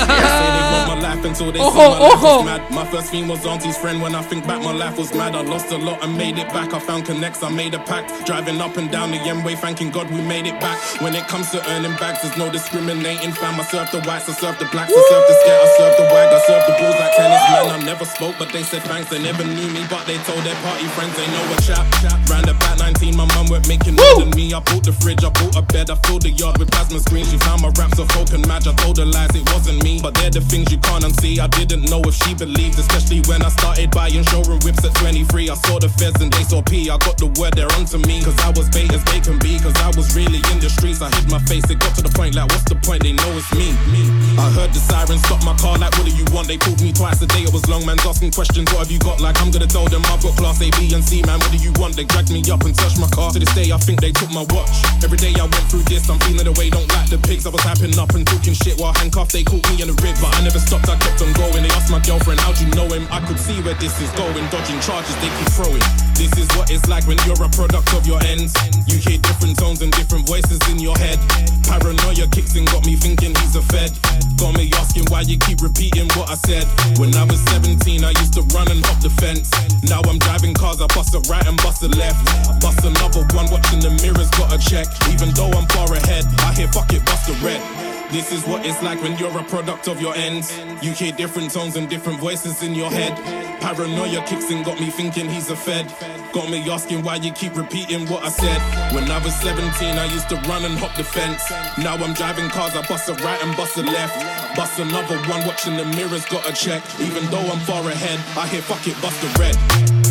Ojo, ojo! My first theme was auntie's friend. When I think back, my life was mad. I lost a lot and made it back. I found connects, I made a pact. Driving up and down the M-way, thanking God we made it back. When it comes to earning bags, there's no discriminating. Fam, I serve the whites, I serve the blacks, I serve the scat, I serve the wag, I serve the bulls like tennis men. I never spoke, but they said thanks. They never knew me, but they told their party friends they know a chap. Round about nineteen, my mum weren't making more than me. I bought the fridge, I bought a bed, I filled the yard with plasma screens. She found my raps of folk and match. I told her lies, it wasn't me, but they're the things you can't unsee. I didn't know if she believed, especially when I started buying showroom whips at twenty-three. I saw the feds and they saw P. I got the word they're onto me, cause I was bait as they can be, cause I was really in the streets. I hid my face, it got to the point like, what's the point? They know it's me. me. I heard the sirens stop my car like, what do you want? They pulled me twice a day, it was long man's asking questions. What have you got? Like, I'm gonna tell them I've got class A, B and C, man. What do you want? They dragged me up and touched my car. To this day I think they took my watch. Every day I went through this, I'm feeling the way, don't like the pigs. I was hyping up and talking shit while handcuffed. They caught me in the rib, but I never stopped, I kept on going. They asked my girlfriend, how'd you know him? I could see where this is going, dodging charges they keep throwing. This is what it's like when you're a product of your ends. You hear different tones and different voices in your head. Paranoia kicks in, got me thinking he's a fed. Got me asking why you keep repeating what I said. When I was seventeen, I used to run and hop the fence. Now I'm driving cars, I bust a right and bust a left. I bust another one, watching the mirrors, got a check. Even though I'm far ahead, I hear fuck it, bust a red. This is what it's like when you're a product of your ends. You hear different tones and different voices in your head. Paranoia kicks in, got me thinking he's a fed. Got me asking why you keep repeating what I said. When I was seventeen, I used to run and hop the fence. Now I'm driving cars, I bust a right and bust a left. Bust another one, watching the mirrors, got a check. Even though I'm far ahead, I hear fuck it, bust a red.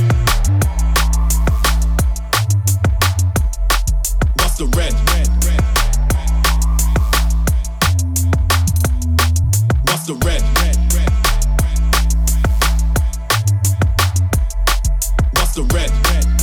Bust a red. Bust a red. Bust a red.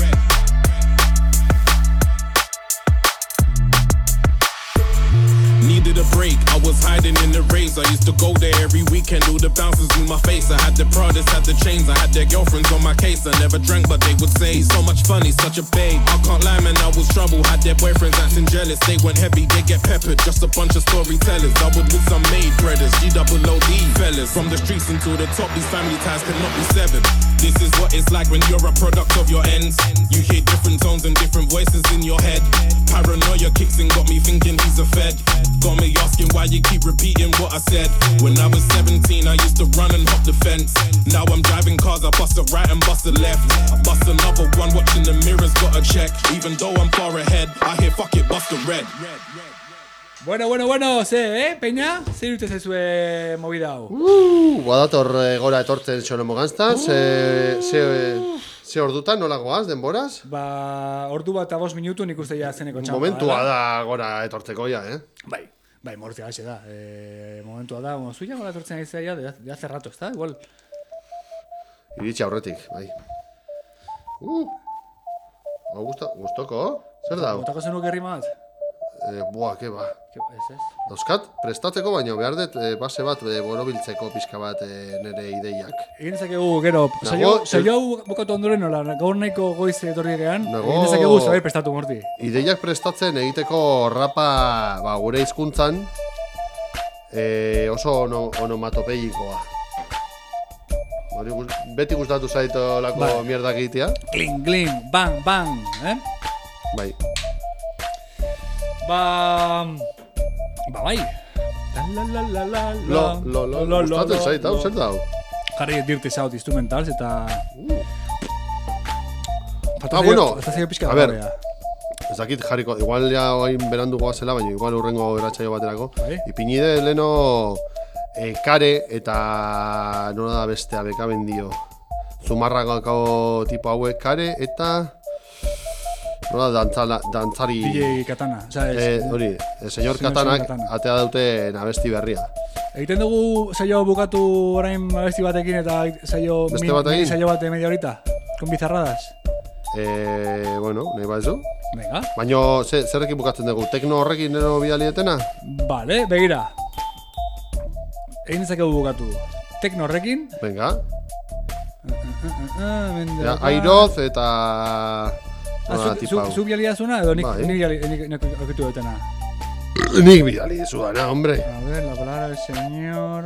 Needed a break, I was hiding in the raves. I used to go there every weekend, all the bouncers in my face. I had the Pradas, had the chains, I had their girlfriends on my case. I never drank, but they would say, he's so much fun, he's such a babe. I can't lie, man, I was trouble. Had their boyfriends acting jealous. They went heavy, they get peppered, just a bunch of storytellers. I would with some maid brothers, G double O D fellas. From the streets into the top, these family ties cannot be severed. This is what it's like when you're a product of your ends. You hear different tones and different voices in your head. Paranoia kicks in, got me thinking he's a fed. Got me asking why you keep repeating what I said. When I was seventeen, I used to run and hop the fence. Now I'm driving cars, I bust a right and bust a left. I bust another one, watching the mirrors, gotta check. Even though I'm far ahead, I hear fuck it, bust a red. Bueno, bueno, bueno, ze, eh, Peña? Zer dute zezue movida hau? Uh, badator eh, gora etortzen Xonomo Gangsta, ze, ze, ze ordutan, nola goaz, denboraz? Ba, ordu bat eta bost minutu nik uste ja zeneko txampa. Momentua da gora etortzeko ja, eh? Bai, bai, mortia gaxe da. E, momentua da, bueno, zuia gora etortzen aizea ja, de, de hace rato, ez da? Igual. Iritsi aurretik, bai. Uh, Augusto, gustoko, zer da? Gustoko zenuke rima bat? Eh, buah, ke ba. Ez ez? Dauzkat, prestatzeko, baina behar dut eh, base bat eh, borobiltzeko pixka bat eh, nire ideiak. Egin dezakegu, gero, saio hau bukatu ondoren nola, gaur nahiko goiz etorri egean, egin dezakegu zabait prestatu morti. Ideiak prestatzen egiteko rapa ba, gure hizkuntzan eh, oso ono, onomatopeikoa. Beti gustatu zaito lako ba. Mierdak egitea. Kling, kling, bang, bang, eh? Bai. Ba... Ba, bai. La, la, la, la, lo, lo, lo, lo, gustatzen zait, hau, zer da hau? Jarri dirti zaut instrumentals eta... Uh. Ah, bueno, a ver, ez dakit jarriko, igual ja hain berandu goazela, baina igual urrengo eratxaio baterako. Bai? Ipinide leno e, kare eta nola da bestea bekaben dio. Zumarragako tipo hauek kare eta... Nola dantzala, dantzari... D J Katana. O sea, es, eh, hori, el señor Katanak Katana. Atea dute abesti berria. Egiten dugu saio bukatu orain abesti batekin eta saio... Beste batekin? Saio bate media horita, con bizarradas. Eh, bueno, nahi bat zu? Venga. Baina, ze, zerrekin bukatzen dugu? Tekno horrekin nero bidalietena? Vale, begira. Egin dezakegu bukatu. Tekno horrekin. Venga. Uh, uh, uh, uh, ja, Airoz eta... Ah, zu, zu, zu bialia zuna edo nik, bai. nik biali orkitu dutena? Nik biali zudana, hombre. A ver, la palabra del señor...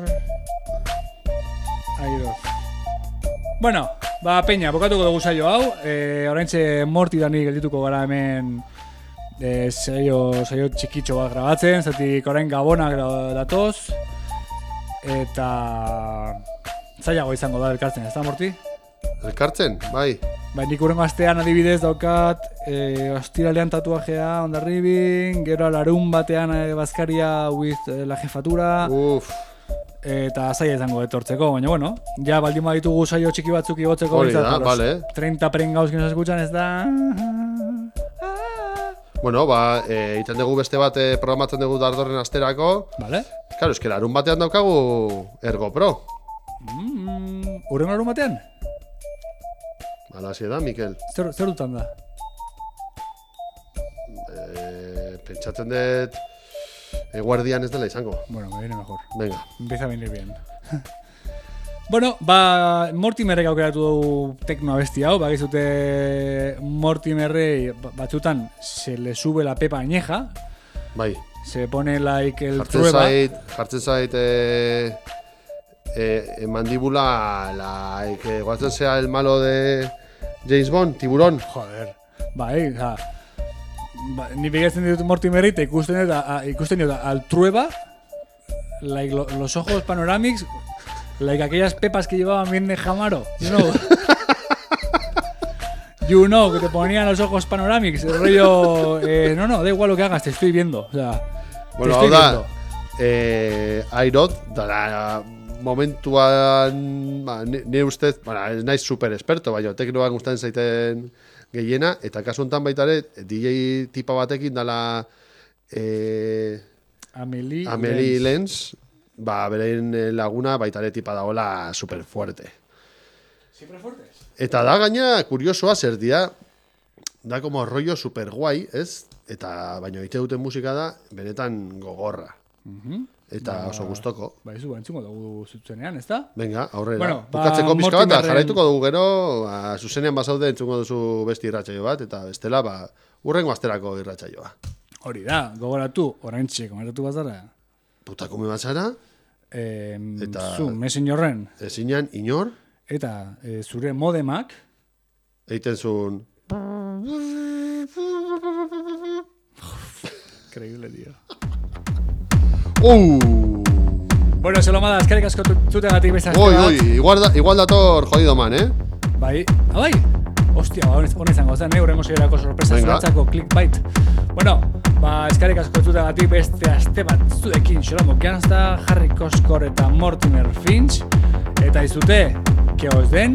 Airoz. Bueno, ba, Peña, bokatuko dugu saio hau. E, oraintxe Morti da nik geldituko gara hemen e, saio, saio txikitxo bat grabatzen, zatik orain gabonak datoz. Eta... zailago izango da elkartzen, ez da, Morti? Elkartzen, bai. Bai, nik urrengo astean adibidez daukat e, ostiralean tatuajea ondarribin, gero larun batean e, bazkaria with e, la jefatura. Uf. Eta zaila izango etortzeko, baina bueno, ja baldin baditugu saio txiki batzuk igotzeko. Hori da, vale. treinta prengauz que nos escuchan ez da... Bueno, ba, e, iten dugu beste bat e, programatzen dugu dardorren asterako. Vale. Claro, eske larun batean daukagu Ergo Pro. Mm, urrengo larun batean? Hala da, Mikel. Zer, zer dutan da? Eh, pentsatzen dut eguerdian ez dela izango. Bueno, me viene mejor. Venga. Empieza a venir bien. Bueno, ba, Mortimerrek aukeratu dugu tekno abesti hau, bagizute Mortimerrei batzutan se le sube la pepa añeja. Bai. Se pone like el jartzen trueba. Zait, jartzen zait, eh, eh, mandíbula, like, guatzen sea el malo de James Bond, tiburón. Joder. Bai, o sea, ba, ni begatzen ditut Mortimerrei eta ikusten dut, a, ikusten dut al trueba, like, lo, los ojos panoramics, like aquellas pepas que llevaban bien de Jamaro, you know. You know, que te ponían los ojos panoramics, el rollo, eh, no, no, da igual lo que hagas, te estoy viendo, o sea, bueno, te estoy da, viendo. Eh, Airot, da momentuan, ba, nire ustez, bueno, ez naiz super experto, baina teknoak gustatzen zaiten gehiena, eta kasu honetan baita ere, D J tipa batekin dala eh, Amelie, Amelie Lenz, ba, beren laguna baita ere tipa dagoela super fuerte. Siempre fuertes? Eta da gaina kuriosoa zer dira, da como rollo super guai, ez? Eta baina egite duten musika da benetan gogorra. Uh-huh. Eta ba, oso gustoko. Ba, izu entzungo dugu zuzenean, ez da? Venga, aurrera. Bueno, bukatzeko ba, pizka bat, Mortimerren... jarraituko dugu gero, ba, zuzenean bazaude entzungo duzu besti irratsaio bat, eta bestela, ba, urrengo asterako irratsaioa. Hori da, gogoratu, oraintxe, komentatu bazara. Putakume batzara? Eh, eta zu, mesin jorren. Ezinan, inor? Eta e, zure modemak eiten zuen Increíble, tío. Uh. Bueno, se lo mandas, eskerrik asko zutegatik beste aste Uy, bat. uy, igual, da, igual dator jodido man, eh? Bai, ah, bai. Hostia, ba, hone izango zen, eh, urrengo zirako sorpresa Venga. zuretzako clickbait. Bueno, ba, eskerrik asko zutegatik beste aste bat zuekin Xolomo Gangsta, Harry Koskor eta Mortimer Finch. Eta izute, que os den...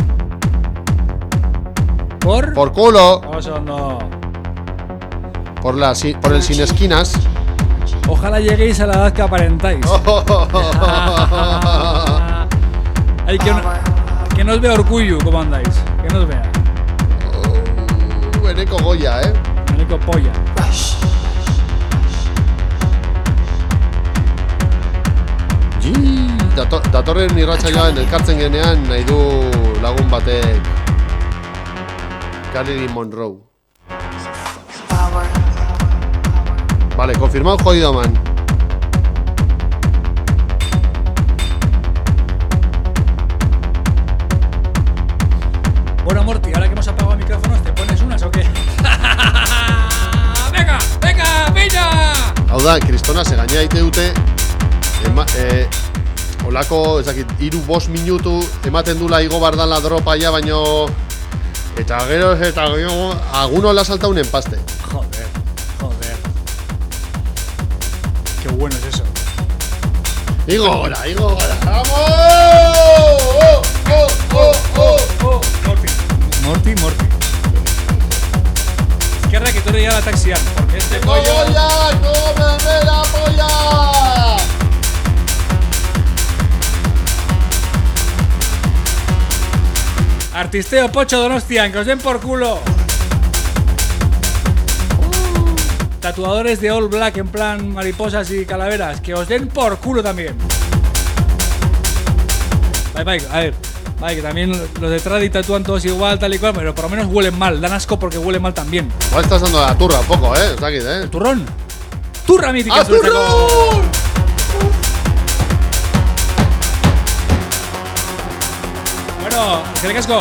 Por... Por culo. Oso ondo. Por, la, si- por el sin esquinas. Ojalá lleguéis a la edad que aparentáis. Ay, que, no, que nos vea Orgullo, ¿cómo andáis? Que nos vea. Uh, Eneco Goya, eh. Eneco Polla. Ji, dato, datorren irratsaioan elkartzen genean nahi du lagun batek Marilyn Monroe. Vale, confirmado jodido man. Bueno, Morty, ahora que hemos apagado micrófonos, ¿te pones unas o qué? ¡Venga! ¡Venga! ¡Venga! Hau da, kristona se gaina daite dute ema, eh, olako, ez dakit, hiru bost minutu ematen dula igo bardan la dropa ja, baino eta gero eta gero alguno la salta un empaste. Joder, joder. Qué bueno es eso. Igo gora, igo gora. ¡Vamos! ¡Oh, oh, oh, oh, oh! Morty, Morty, Morty. Izquierda que tú le llegas a taxiar, porque este pollo... ¡Polla! ¡Cómeme la polla! Artisteo Pocho Donostian, que os den por culo. Tatuadores de all black en plan mariposas y calaveras, que os den por culo también. Bye, bye, a ver. Vale, que también los de Tradi tatúan todos igual, tal y cual, pero por lo menos huelen mal, dan asco porque huelen mal también. Igual estás dando la turra un poco, eh, está aquí, eh. ¿El turrón? ¡Turra mítica! ¡A turrón! Bueno, que le casco.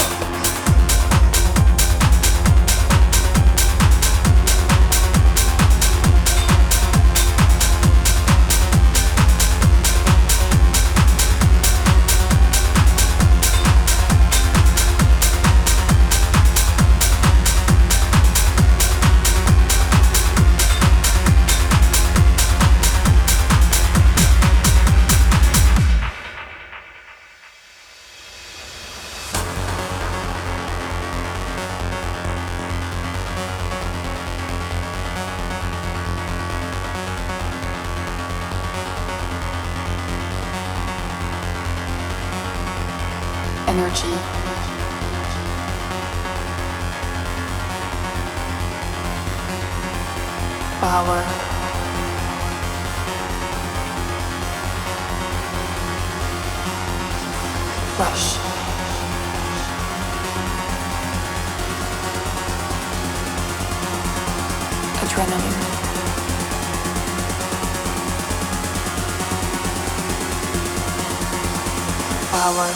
Energy. Power. Rush. Adrenaline. Power.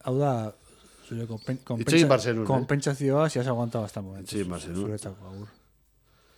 hau da, zure konpen, Itxegin bar zenun, eh? konpentsazioa, si has aguantado hasta el momento. Itxegin bar zenun. Zuretzako, agur.